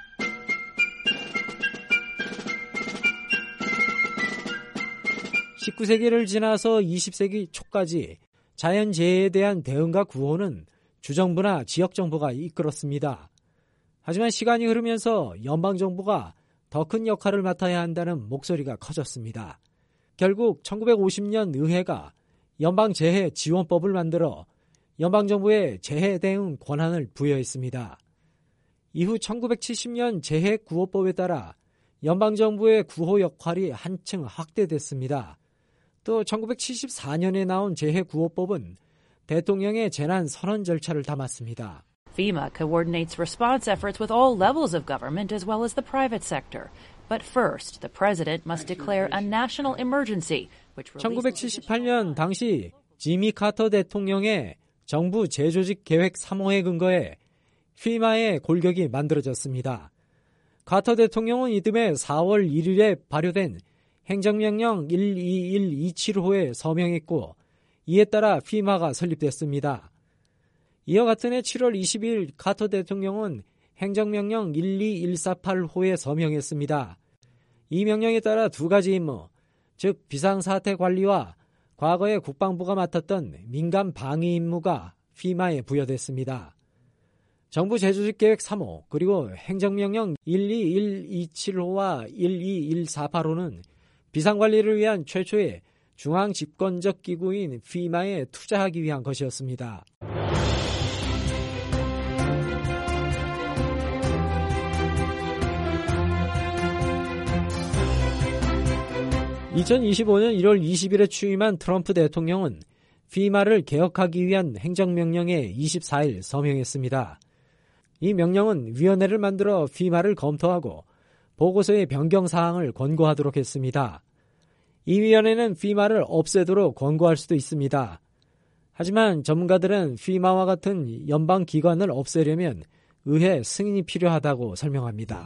I: 십구 세기를 지나서 이십 세기 초까지 자연재해에 대한 대응과 구호는 주정부나 지역정부가 이끌었습니다. 하지만 시간이 흐르면서 연방정부가 더 큰 역할을 맡아야 한다는 목소리가 커졌습니다. 결국 천구백오십 년 의회가 연방재해지원법을 만들어 연방정부에 재해 대응 권한을 부여했습니다. 이후 천구백칠십 년 재해구호법에 따라 연방정부의 구호 역할이 한층 확대됐습니다. 또 천구백칠십사 년에 나온 재해구호법은 대통령의 재난 선언 절차를 담았습니다.
J: FEMA coordinates response efforts with all levels of government as well as the private sector. But first, the president must declare a national emergency.
I: 천구백칠십팔 년 당시 지미 카터 대통령의 정부 재조직 계획 삼 호에 근거해 피마의 골격이 만들어졌습니다. 카터 대통령은 이듬해 사월 일일에 발효된 행정명령 일이일이칠호에 서명했고 이에 따라 피마가 설립됐습니다. 이와 같은 해 칠월 이십일 카터 대통령은 행정명령 일이일사팔호에 서명했습니다. 이 명령에 따라 두 가지 임무, 즉 비상사태 관리와 과거에 국방부가 맡았던 민간 방위 임무가 피마에 부여됐습니다. 정부 재조직 계획 삼 호 그리고 행정명령 일이일이칠호와 일이일사팔호는 비상관리를 위한 최초의 중앙집권적 기구인 피마에 투자하기 위한 것이었습니다. 이천이십오년 일월 이십일에 취임한 트럼프 대통령은 피마를 개혁하기 위한 행정명령에 이십사일 서명했습니다. 이 명령은 위원회를 만들어 피마를 검토하고 보고서의 변경 사항을 권고하도록 했습니다. 이 위원회는 피마를 없애도록 권고할 수도 있습니다. 하지만 전문가들은 피마와 같은 연방 기관을 없애려면 의회 승인이 필요하다고 설명합니다.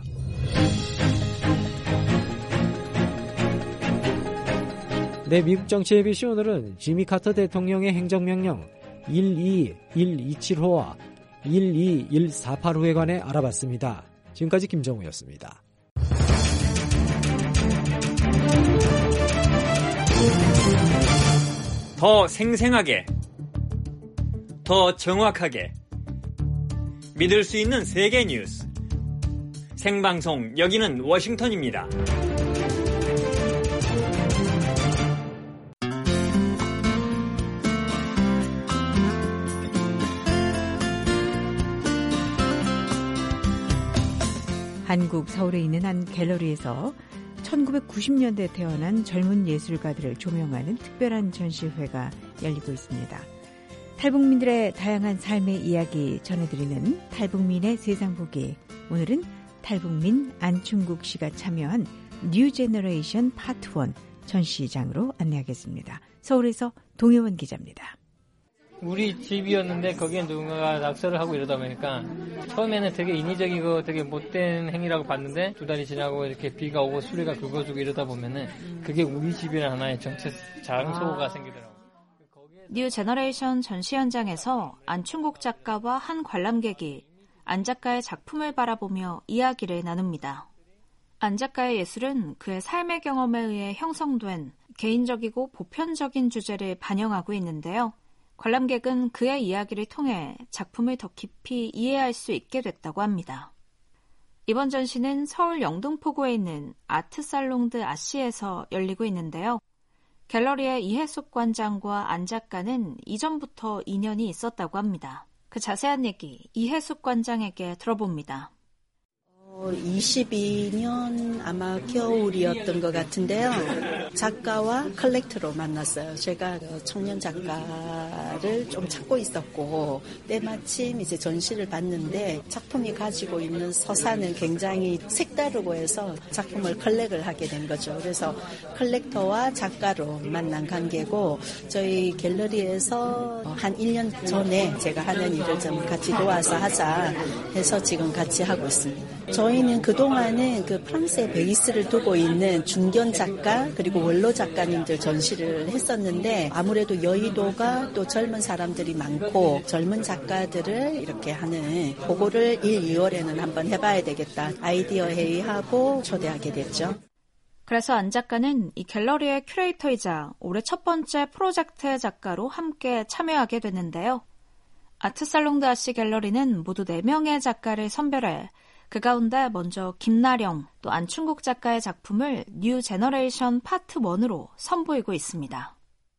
I: 네, 미국 정치 에이비씨 오늘은 지미 카터 대통령의 행정명령 일이일이칠호와 일이일사팔호에 관해 알아봤습니다. 지금까지 김정우였습니다.
E: 더 생생하게, 더 정확하게, 믿을 수 있는 세계 뉴스. 생방송, 여기는 워싱턴입니다.
C: 한국 서울에 있는 한 갤러리에서 천구백구십년대에 태어난 젊은 예술가들을 조명하는 특별한 전시회가 열리고 있습니다. 탈북민들의 다양한 삶의 이야기 전해드리는 탈북민의 세상 보기. 오늘은 탈북민 안충국 씨가 참여한 뉴 제너레이션 파트 일 전시장으로 안내하겠습니다. 서울에서 동혜원 기자입니다.
D: 우리 집이었는데 거기에 누군가가 낙서를 하고 이러다 보니까 처음에는 되게 인위적이고 되게 못된 행위라고 봤는데 두 달이 지나고 이렇게 비가 오고 수리가 굵어지고 이러다 보면은 그게 우리 집이라는 하나의 정체 장소가 아. 생기더라고요.
K: 뉴 제너레이션 전시 현장에서 안충국 작가와 한 관람객이 안 작가의 작품을 바라보며 이야기를 나눕니다. 안 작가의 예술은 그의 삶의 경험에 의해 형성된 개인적이고 보편적인 주제를 반영하고 있는데요. 관람객은 그의 이야기를 통해 작품을 더 깊이 이해할 수 있게 됐다고 합니다. 이번 전시는 서울 영등포구에 있는 아트살롱드 아시에서 열리고 있는데요. 갤러리의 이해숙 관장과 안 작가는 이전부터 인연이 있었다고 합니다. 그 자세한 얘기 이해숙 관장에게 들어봅니다.
L: 이십이년 아마 겨울이었던 것 같은데요. 작가와 컬렉터로 만났어요. 제가 청년 작가를 좀 찾고 있었고 때마침 이제 전시를 봤는데 작품이 가지고 있는 서사는 굉장히 색다르고 해서 작품을 컬렉을 하게 된 거죠. 그래서 컬렉터와 작가로 만난 관계고 저희 갤러리에서 한 일 년 전에 제가 하는 일을 좀 같이 도와서 하자 해서 지금 같이 하고 있습니다. 저희는 그동안은 그 프랑스에 베이스를 두고 있는 중견 작가 그리고 원로 작가님들 전시를 했었는데 아무래도 여의도가 또 젊은 사람들이 많고 젊은 작가들을 이렇게 하는 그거를 일, 이월에는 한번 해봐야 되겠다. 아이디어 회의하고 초대하게 됐죠.
K: 그래서 안 작가는 이 갤러리의 큐레이터이자 올해 첫 번째 프로젝트 작가로 함께 참여하게 됐는데요. 아트살롱드 아시 갤러리는 모두 네 명의 작가를 선별해 그 가운데 먼저 김나령 또 안충국 작가의 작품을 뉴 제너레이션 파트 일으로 선보이고 있습니다.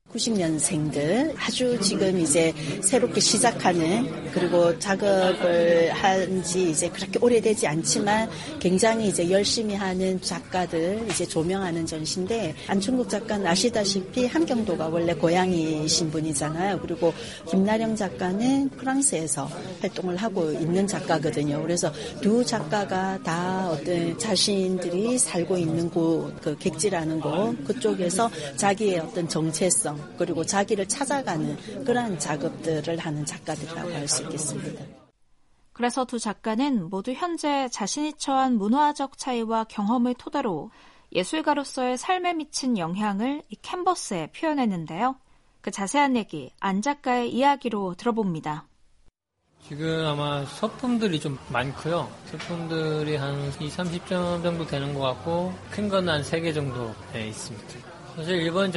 L: 구십년생들 아주 지금 이제 새롭게 시작하는 그리고 작업을 한 지 이제 그렇게 오래되지 않지만 굉장히 이제 열심히 하는 작가들 이제 조명하는 전시인데 안충국 작가는 아시다시피 함경도가 원래 고향이신 분이잖아요. 그리고 김나령 작가는 프랑스에서 활동을 하고 있는 작가거든요. 그래서 두 작가가 다 어떤 자신들이 살고 있는 곳, 그 객지라는 곳 그쪽에서 자기의 어떤 정체성 그리고 자기를 찾아가는 그러한 작업들을 하는 작가들이라고 할 수 있겠습니다.
K: 그래서 두 작가는 모두 현재 자신이 처한 문화적 차이와 경험을 토대로 예술가로서의 삶에 미친 영향을 이 캔버스에 표현했는데요. 그 자세한 얘기 안 작가의 이야기로 들어봅니다.
D: 지금 아마 소품들이 좀 많고요. 소품들이 한 이십, 삼십 점 정도 되는 것 같고 큰 건 한 세 개 정도 네, 있습니다. 사실 이번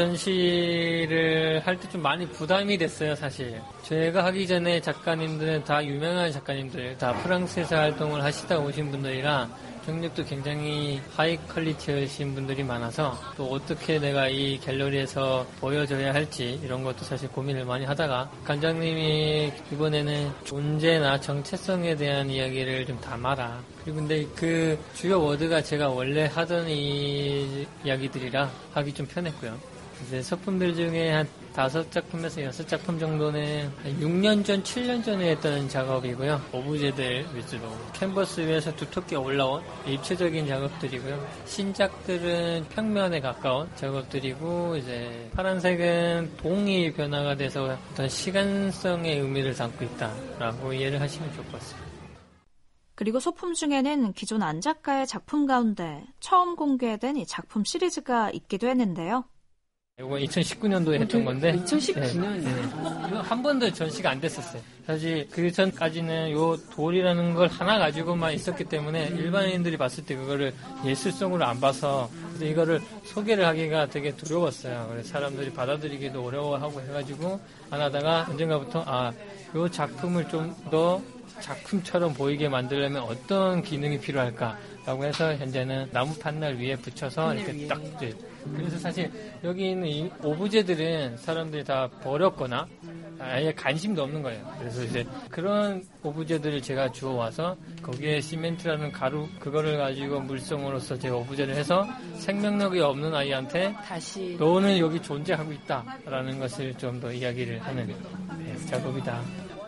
D: 전시를 할 때 좀 많이 부담이 됐어요, 사실. 제가 하기 전에 작가님들은 다 유명한 작가님들, 다 프랑스에서 활동을 하시다 오신 분들이라 경력도 굉장히 하이 퀄리티이신 분들이 많아서 또 어떻게 내가 이 갤러리에서 보여줘야 할지 이런 것도 사실 고민을 많이 하다가 관장님이 이번에는 존재나 정체성에 대한 이야기를 좀 담아라. 그리고 근데 그 주요 워드가 제가 원래 하던 이 이야기들이라 하기 좀 편했고요. 이제 소품들 중에 한 다섯 작품에서 여섯 작품 정도는 육 년 전, 칠 년 전에 했던 작업이고요. 오브제들 위주로 캔버스 위에서 두텁게 올라온 입체적인 작업들이고요. 신작들은 평면에 가까운 작업들이고 이제 파란색은 동이 변화가 돼서 어떤 시간성의 의미를 담고 있다라고 이해를 하시면 좋을 것 같습니다.
K: 그리고 소품 중에는 기존 안 작가의 작품 가운데 처음 공개된 이 작품 시리즈가 있기도 했는데요.
D: 이거 이천십구 년도에 했던 건데
C: 이천십구 년이요?
D: 네. 이거 한 번도 전시가 안 됐었어요. 사실 그 전까지는 요 돌이라는 걸 하나 가지고만 있었기 때문에 일반인들이 봤을 때 그거를 예술성으로 안 봐서 이거를 소개를 하기가 되게 두려웠어요. 그래서 사람들이 받아들이기도 어려워하고 해가지고 안 하다가 언젠가부터 아, 요 작품을 좀 더 작품처럼 보이게 만들려면 어떤 기능이 필요할까라고 해서 현재는 나무 판넬 위에 붙여서 이렇게 딱 네. 그래서 사실 여기 있는 이 오브제들은 사람들이 다 버렸거나 아예 관심도 없는 거예요. 그래서 이제 그런 오브제들을 제가 주워와서 거기에 시멘트라는 가루 그거를 가지고 물성으로서 제 오브제를 해서 생명력이 없는 아이한테 다시 너는 여기 존재하고 있다라는 것을 좀 더 이야기를 하는 네, 작업이다.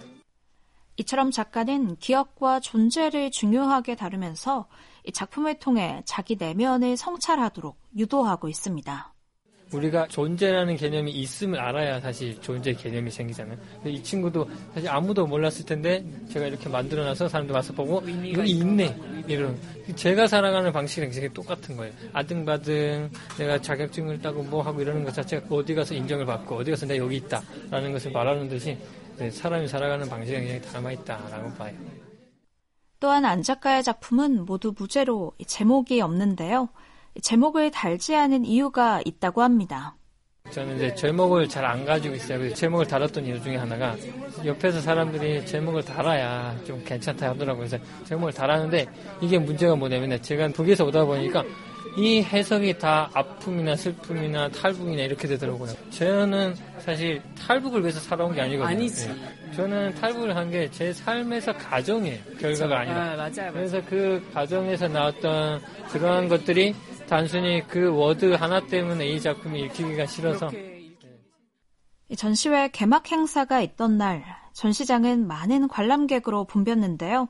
K: 이처럼 작가는 기억과 존재를 중요하게 다루면서 이 작품을 통해 자기 내면을 성찰하도록 유도하고 있습니다.
D: 우리가 존재라는 개념이 있음을 알아야 사실 존재 개념이 생기잖아요. 이 친구도 사실 아무도 몰랐을 텐데 제가 이렇게 만들어놔서 사람들 와서 보고 이거 있네 이런 제가 살아가는 방식이랑 굉장히 똑같은 거예요. 아등바등 내가 자격증을 따고 뭐 하고 이러는 것 자체가 어디 가서 인정을 받고 어디 가서 내가 여기 있다라는 것을 말하는 듯이 사람이 살아가는 방식이 굉장히 닮아있다라고 봐요.
K: 또한 안 작가의 작품은 모두 무제로 제목이 없는데요. 제목을 달지 않은 이유가 있다고 합니다.
D: 저는 이제 제목을 잘 안 가지고 있어요. 그래서 제목을 달았던 이유 중에 하나가 옆에서 사람들이 제목을 달아야 좀 괜찮다 하더라고요. 그래서 제목을 달았는데 이게 문제가 뭐냐면 제가 북에서 오다 보니까 이 해석이 다 아픔이나 슬픔이나 탈북이나 이렇게 되더라고요. 저는 사실 탈북을 위해서 살아온 게 아니거든요.
C: 아니지.
D: 네. 저는 탈북을 한 게 제 삶에서 가정이에요. 결과가 아니라.
C: 아, 맞아요, 맞아요.
D: 그래서 그 가정에서 나왔던 그러한 것들이 단순히 그 워드 하나 때문에 이 작품이 읽히기가 싫어서.
K: 전시회 개막 행사가 있던 날 전시장은 많은 관람객으로 붐볐는데요.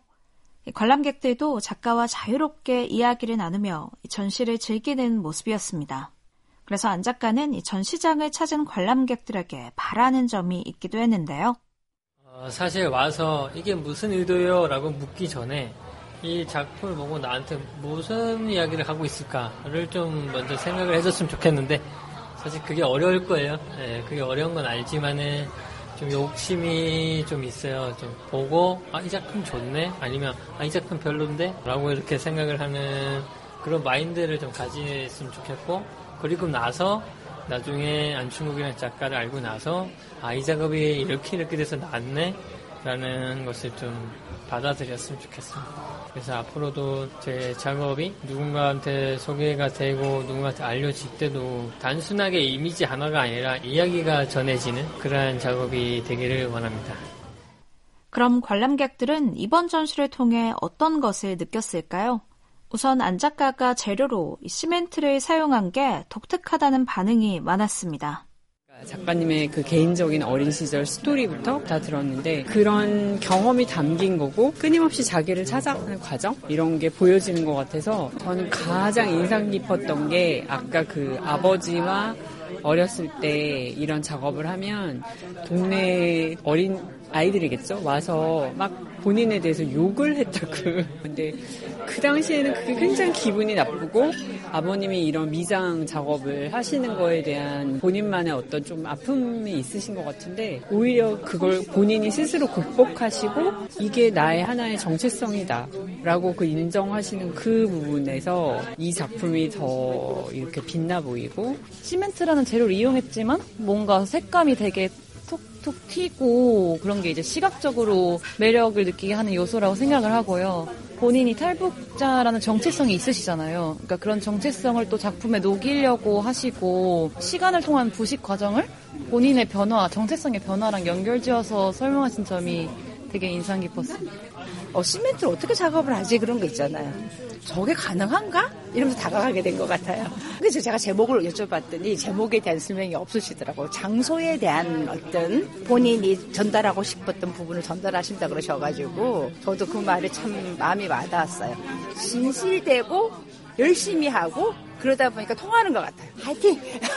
K: 관람객들도 작가와 자유롭게 이야기를 나누며 전시를 즐기는 모습이었습니다. 그래서 안 작가는 전시장을 찾은 관람객들에게 바라는 점이 있기도 했는데요.
D: 어, 사실 와서 이게 무슨 의도요? 라고 묻기 전에 이 작품을 보고 나한테 무슨 이야기를 하고 있을까를 좀 먼저 생각을 해줬으면 좋겠는데 사실 그게 어려울 거예요. 네, 그게 어려운 건 알지만은 좀 욕심이 좀 있어요. 좀 보고 아, 이 작품 좋네? 아니면 아, 이 작품 별론데? 라고 이렇게 생각을 하는 그런 마인드를 좀 가지셨으면 좋겠고 그리고 나서 나중에 안충국이라는 작가를 알고 나서 아, 이 작업이 이렇게 이렇게 돼서 나왔네? 라는 것을 좀 받아들였으면 좋겠습니다. 그래서 앞으로도 제 작업이 누군가한테 소개가 되고 누군가한테 알려질 때도 단순하게 이미지 하나가 아니라 이야기가 전해지는 그러한 작업이 되기를 원합니다.
K: 그럼 관람객들은 이번 전시를 통해 어떤 것을 느꼈을까요? 우선 안 작가가 재료로 시멘트를 사용한 게 독특하다는 반응이 많았습니다.
C: 작가님의 그 개인적인 어린 시절 스토리부터 다 들었는데 그런 경험이 담긴 거고 끊임없이 자기를 찾아가는 과정 이런 게 보여지는 것 같아서 저는 가장 인상 깊었던 게 아까 그 아버지와 어렸을 때 이런 작업을 하면 동네 어린 아이들이겠죠? 와서 막 본인에 대해서 욕을 했다고. 근데 그 당시에는 그게 굉장히 기분이 나쁘고 아버님이 이런 미장 작업을 하시는 거에 대한 본인만의 어떤 좀 아픔이 있으신 것 같은데 오히려 그걸 본인이 스스로 극복하시고 이게 나의 하나의 정체성이다 라고 그 인정하시는 그 부분에서 이 작품이 더 이렇게 빛나 보이고
M: 시멘트라는 재료를 이용했지만 뭔가 색감이 되게 톡톡 튀고 그런 게 이제 시각적으로 매력을 느끼게 하는 요소라고 생각을 하고요. 본인이 탈북자라는 정체성이 있으시잖아요. 그러니까 그런 정체성을 또 작품에 녹이려고 하시고 시간을 통한 부식 과정을 본인의 변화, 정체성의 변화랑 연결지어서 설명하신 점이 되게 인상 깊었습니다.
N: 어, 시멘트를 어떻게 작업을 하지? 그런 거 있잖아요. 저게 가능한가? 이러면서 다가가게 된 것 같아요. 그래서 제가 제목을 여쭤봤더니 제목에 대한 설명이 없으시더라고요. 장소에 대한 어떤 본인이 전달하고 싶었던 부분을 전달하신다 그러셔가지고 저도 그 말에 참 마음이 와닿았어요. 진실되고 열심히 하고 그러다 보니까 통하는 것 같아요. 화이팅!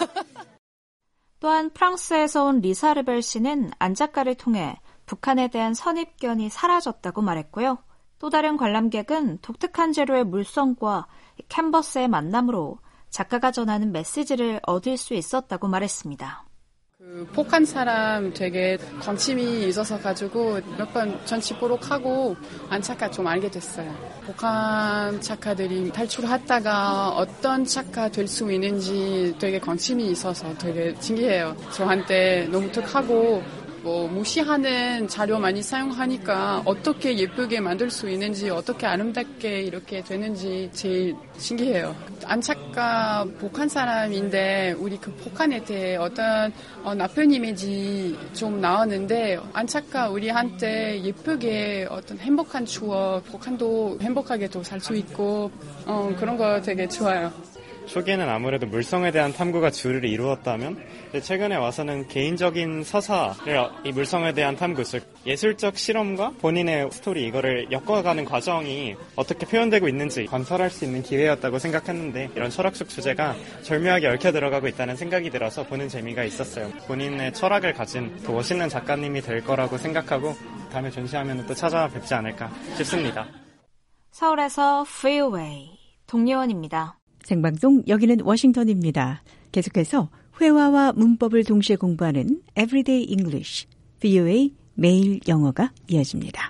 K: 또한 프랑스에서 온 리사 르벨 씨는 안 작가를 통해 북한에 대한 선입견이 사라졌다고 말했고요. 또 다른 관람객은 독특한 재료의 물성과 캔버스의 만남으로 작가가 전하는 메시지를 얻을 수 있었다고 말했습니다.
O: 그 북한 사람 되게 관심이 있어서 가지고 몇 번 전시 보러 가고 안 작가 좀 알게 됐어요. 북한 작가들이 탈출했다가 어떤 작가 될 수 있는지 되게 관심이 있어서 되게 신기해요. 저한테 너무 특하고 뭐 무시하는 자료 많이 사용하니까 어떻게 예쁘게 만들 수 있는지 어떻게 아름답게 이렇게 되는지 제일 신기해요. 안 작가 북한 사람인데 우리 그 북한에 대해 어떤 어, 나쁜 이미지 좀 나왔는데 안 작가 우리한테 예쁘게 어떤 행복한 추억, 북한도 행복하게 또 살 수 있고 어, 그런 거 되게 좋아요.
P: 초기에는 아무래도 물성에 대한 탐구가 주를 이루었다면 최근에 와서는 개인적인 서사를 이 물성에 대한 탐구, 즉 예술적 실험과 본인의 스토리 이거를 엮어가는 과정이 어떻게 표현되고 있는지 관찰할 수 있는 기회였다고 생각했는데 이런 철학적 주제가 절묘하게 얽혀 들어가고 있다는 생각이 들어서 보는 재미가 있었어요. 본인의 철학을 가진 더 멋있는 작가님이 될 거라고 생각하고 다음에 전시하면 또 찾아뵙지 않을까 싶습니다.
K: 서울에서 Freeway 동예원입니다.
C: 생방송 여기는 워싱턴입니다. 계속해서 회화와 문법을 동시에 공부하는 Everyday English, 브이오에이 매일 영어가 이어집니다.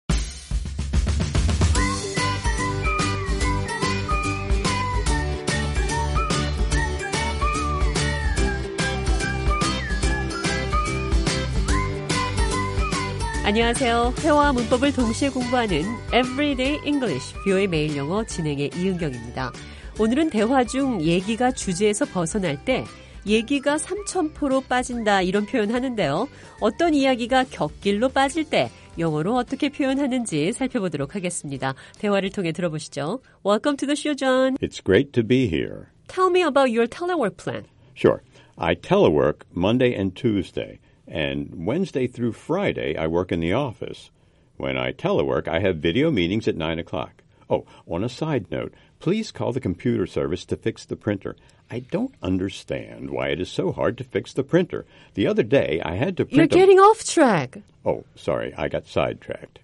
Q: 안녕하세요. 회화와 문법을 동시에 공부하는 Everyday English, 브이오에이 매일 영어 진행의 이은경입니다. 오늘은 대화 중 얘기가 주제에서 벗어날 때 얘기가 삼천포로 빠진다 이런 표현하는데요. 어떤 이야기가 곁길로 빠질 때 영어로 어떻게 표현하는지 살펴보도록 하겠습니다. 대화를 통해 들어보시죠. Welcome to the show, John.
R: It's great to be here.
Q: Tell me about your telework plan.
R: Sure. I telework Monday and Tuesday, and Wednesday through Friday I work in the office. When I telework, I have video meetings at nine o'clock. Oh, on a side note, please call the computer service to fix the printer. I don't understand why it is so hard to fix the printer. The other day, I had to print
Q: You're getting a... off track.
R: Oh, sorry, I got sidetracked.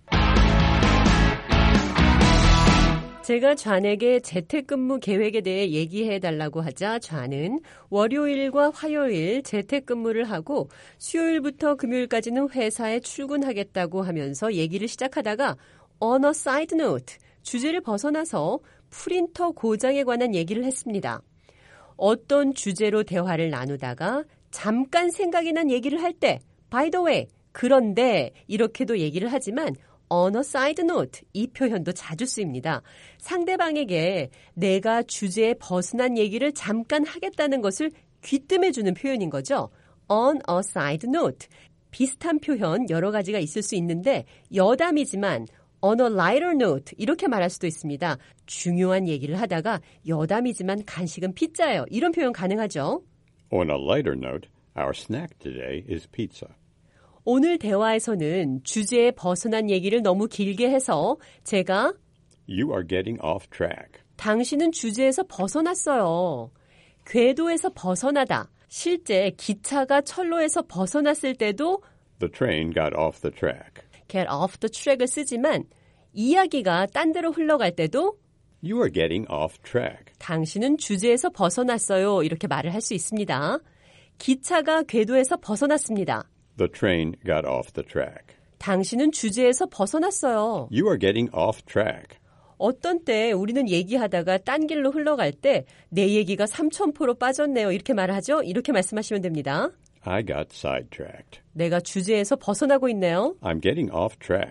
Q: 제가 좌에게 재택근무 계획에 대해 얘기해달라고 하자 좌는 월요일과 화요일 재택근무를 하고 수요일부터 금요일까지는 회사에 출근하겠다고 하면서 얘기를 시작하다가 on a side note, 주제를 벗어나서 프린터 고장에 관한 얘기를 했습니다. 어떤 주제로 대화를 나누다가 잠깐 생각이 난 얘기를 할 때 by the way, 그런데 이렇게도 얘기를 하지만 on a side note 이 표현도 자주 쓰입니다. 상대방에게 내가 주제에 벗어난 얘기를 잠깐 하겠다는 것을 귀뜸해주는 표현인 거죠. on a side note. 비슷한 표현 여러 가지가 있을 수 있는데 여담이지만 on a lighter note 이렇게 말할 수도 있습니다. 중요한 얘기를 하다가 여담이지만 간식은 피자예요. 이런 표현 가능하죠.
R: On a lighter note, our snack today is pizza.
Q: 오늘 대화에서는 주제에 벗어난 얘기를 너무 길게 해서 제가
R: You are getting off track.
Q: 당신은 주제에서 벗어났어요. 궤도에서 벗어나다. 실제 기차가 철로에서 벗어났을 때도
R: The train got off the track.
Q: get off the track을 쓰지만 이야기가 딴 데로 흘러갈 때도
R: You are getting off track.
Q: 당신은 주제에서 벗어났어요. 이렇게 말을 할 수 있습니다. 기차가 궤도에서 벗어났습니다.
R: The train got off the track.
Q: 당신은 주제에서 벗어났어요.
R: You are getting off track.
Q: 어떤 때 우리는 얘기하다가 딴 길로 흘러갈 때 내 얘기가 삼천포로 빠졌네요. 이렇게 말하죠. 이렇게 말씀하시면 됩니다.
R: I got sidetracked.
Q: 내가 주제에서 벗어나고 있네요.
R: I'm getting off track.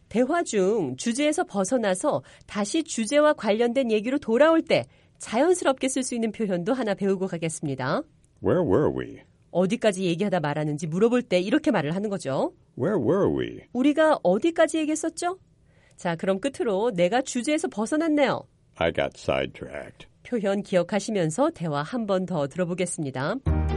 Q: 대화 중 주제에서 벗어나서 다시 주제와 관련된 얘기로 돌아올 때 자연스럽게 쓸 수 있는 표현도 하나 배우고 가겠습니다.
R: Where were we?
Q: 어디까지 얘기하다 말았는지 물어볼 때 이렇게 말을 하는 거죠.
R: Where were we?
Q: 우리가 어디까지 얘기했었죠? 자, 그럼 끝으로 내가 주제에서 벗어났네요.
R: I got sidetracked.
Q: 표현 기억하시면서 대화 한 번 더 들어보겠습니다.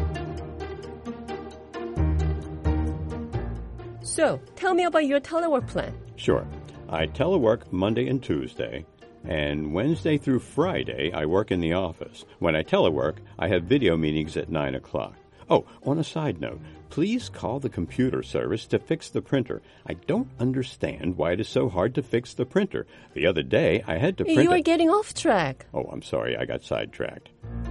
Q: So, tell me about your telework plan.
R: Sure. I telework Monday and Tuesday, and Wednesday through Friday I work in the office. When I telework, I have video meetings at nine o'clock. Oh, on a side note, please call the computer service to fix the printer. I don't understand why it is so hard to fix the printer. The other day, I had to print
Q: You are
R: a-
Q: getting off track.
R: Oh, I'm sorry, I got sidetracked.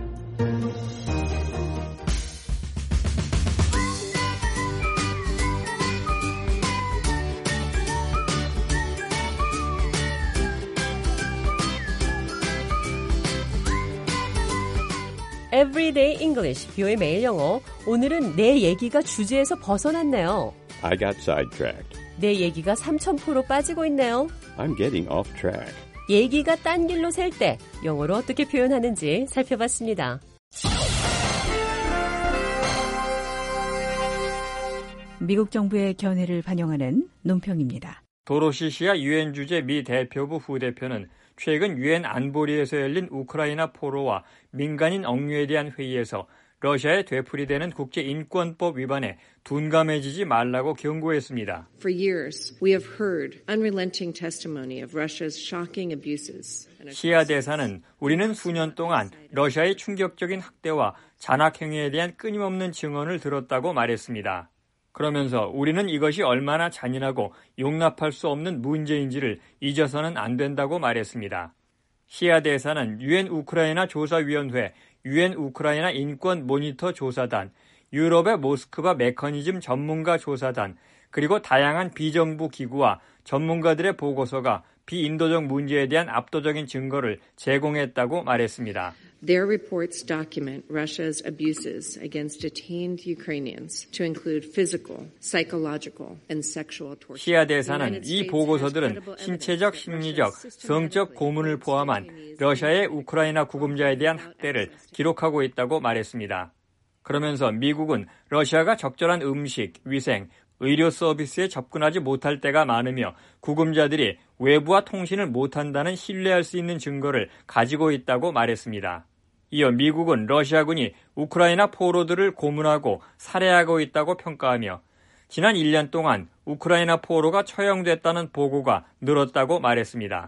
Q: Everyday English, 뷰의 매일 영어. 오늘은 내 얘기가 주제에서 벗어났네요.
R: I got sidetracked.
Q: 내 얘기가 삼천 퍼센트 빠지고 있네요.
R: I'm getting off track.
Q: 얘기가 딴 길로 셀 때 영어로 어떻게 표현하는지 살펴봤습니다.
C: 미국 정부의 견해를 반영하는 논평입니다.
E: 도로시 시아 유엔 주재 미 대표부 후대표는 최근 유엔 안보리에서 열린 우크라이나 포로와 민간인 억류에 대한 회의에서 러시아에 되풀이되는 국제인권법 위반에 둔감해지지 말라고 경고했습니다.
S: For years, we have heard unrelenting testimony of Russia's shocking abuses.
E: 시아 대사는 우리는 수년 동안 러시아의 충격적인 학대와 잔악행위에 대한 끊임없는 증언을 들었다고 말했습니다. 그러면서 우리는 이것이 얼마나 잔인하고 용납할 수 없는 문제인지를 잊어서는 안 된다고 말했습니다. 시아 대사는 유엔 우크라이나 조사위원회, 유엔 우크라이나 인권 모니터 조사단, 유럽의 모스크바 메커니즘 전문가 조사단, 그리고 다양한 비정부 기구와 전문가들의 보고서가 비인도적 문제에 대한 압도적인 증거를 제공했다고 말했습니다.
S: Their reports document Russia's abuses against detained Ukrainians, to include physical, psychological, and sexual torture.
E: 시아 대사는 이 보고서들은 신체적, 심리적, 성적 고문을 포함한 러시아의 우크라이나 구금자에 대한 학대를 기록하고 있다고 말했습니다. 그러면서 미국은 러시아가 적절한 음식, 위생, 의료 서비스에 접근하지 못할 때가 많으며 구금자들이 외부와 통신을 못한다는 신뢰할 수 있는 증거를 가지고 있다고 말했습니다. 이어 미국은 러시아군이 우크라이나 포로들을 고문하고 살해하고 있다고 평가하며 지난 일 년 동안 우크라이나 포로가 처형됐다는 보고가 늘었다고 말했습니다.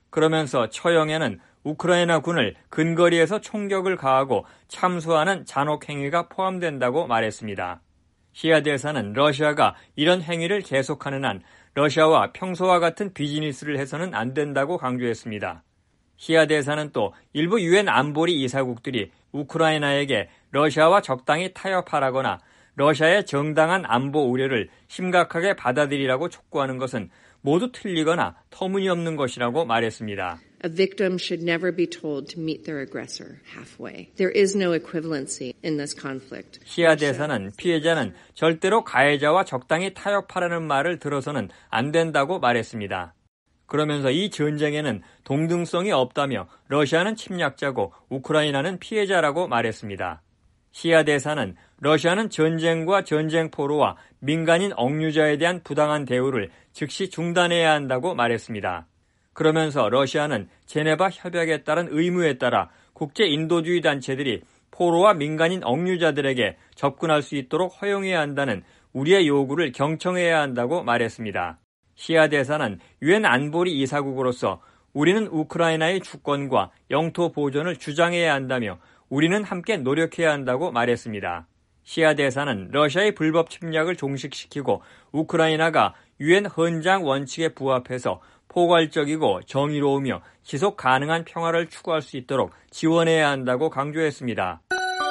E: 그러면서 처형에는 우크라이나 군을 근거리에서 총격을 가하고 참수하는 잔혹 행위가 포함된다고 말했습니다. 시아 대사는 러시아가 이런 행위를 계속하는 한 러시아와 평소와 같은 비즈니스를 해서는 안 된다고 강조했습니다. 시아 대사는 또 일부 유엔 안보리 이사국들이 우크라이나에게 러시아와 적당히 타협하라거나 러시아의 정당한 안보 우려를 심각하게 받아들이라고 촉구하는 것은 모두 틀리거나 터무니없는 것이라고 말했습니다.
S: A victim should never be told to meet their aggressor halfway. There is no equivalency in this conflict.
E: 시아 대사는 피해자는 절대로 가해자와 적당히 타협하라는 말을 들어서는 안 된다고 말했습니다. 그러면서 이 전쟁에는 동등성이 없다며 러시아는 침략자고 우크라이나는 피해자라고 말했습니다. 시아 대사는 러시아는 전쟁과 전쟁 포로와 민간인 억류자에 대한 부당한 대우를 즉시 중단해야 한다고 말했습니다. 그러면서 러시아는 제네바 협약에 따른 의무에 따라 국제 인도주의 단체들이 포로와 민간인 억류자들에게 접근할 수 있도록 허용해야 한다는 우리의 요구를 경청해야 한다고 말했습니다. 시아 대사는 유엔 안보리 이사국으로서 우리는 우크라이나의 주권과 영토 보존을 주장해야 한다며 우리는 함께 노력해야 한다고 말했습니다. 시아 대사는 러시아의 불법 침략을 종식시키고 우크라이나가 유엔 헌장 원칙에 부합해서 포괄적이고 정의로우며 지속 가능한 평화를 추구할 수 있도록 지원해야 한다고 강조했습니다.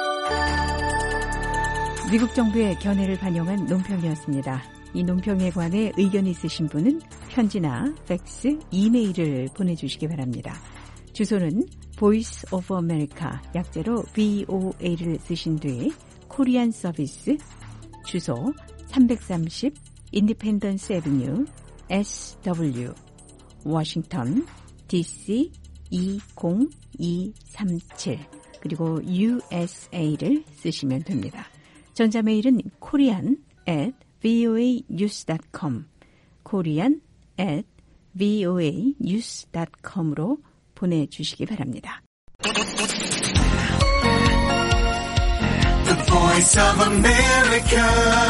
C: 미국 정부의 견해를 반영한 논평이었습니다. 이 논평에 관해 의견이 있으신 분은 편지나 팩스, 이메일을 보내주시기 바랍니다. 주소는 Voice of America, 약자로 브이오에이를 쓰신 뒤에 코리안 서비스, 주소 삼백삼십 인디펜던스 애비뉴, 에스 더블유 워싱턴 디씨 이공이삼칠 그리고 유에스에이를 쓰시면 됩니다. 전자메일은 korean at voa news dot com korean at voa news dot com으로 보내주시기 바랍니다.
T: The Voice of America,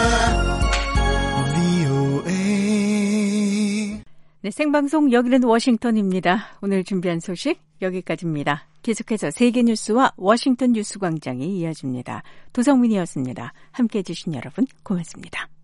T: 브이오에이.
C: 네, 생방송 여기는 워싱턴입니다. 오늘 준비한 소식 여기까지입니다. 계속해서 세계뉴스와 워싱턴 뉴스광장이 이어집니다. 도성민이었습니다. 함께해 주신 여러분 고맙습니다.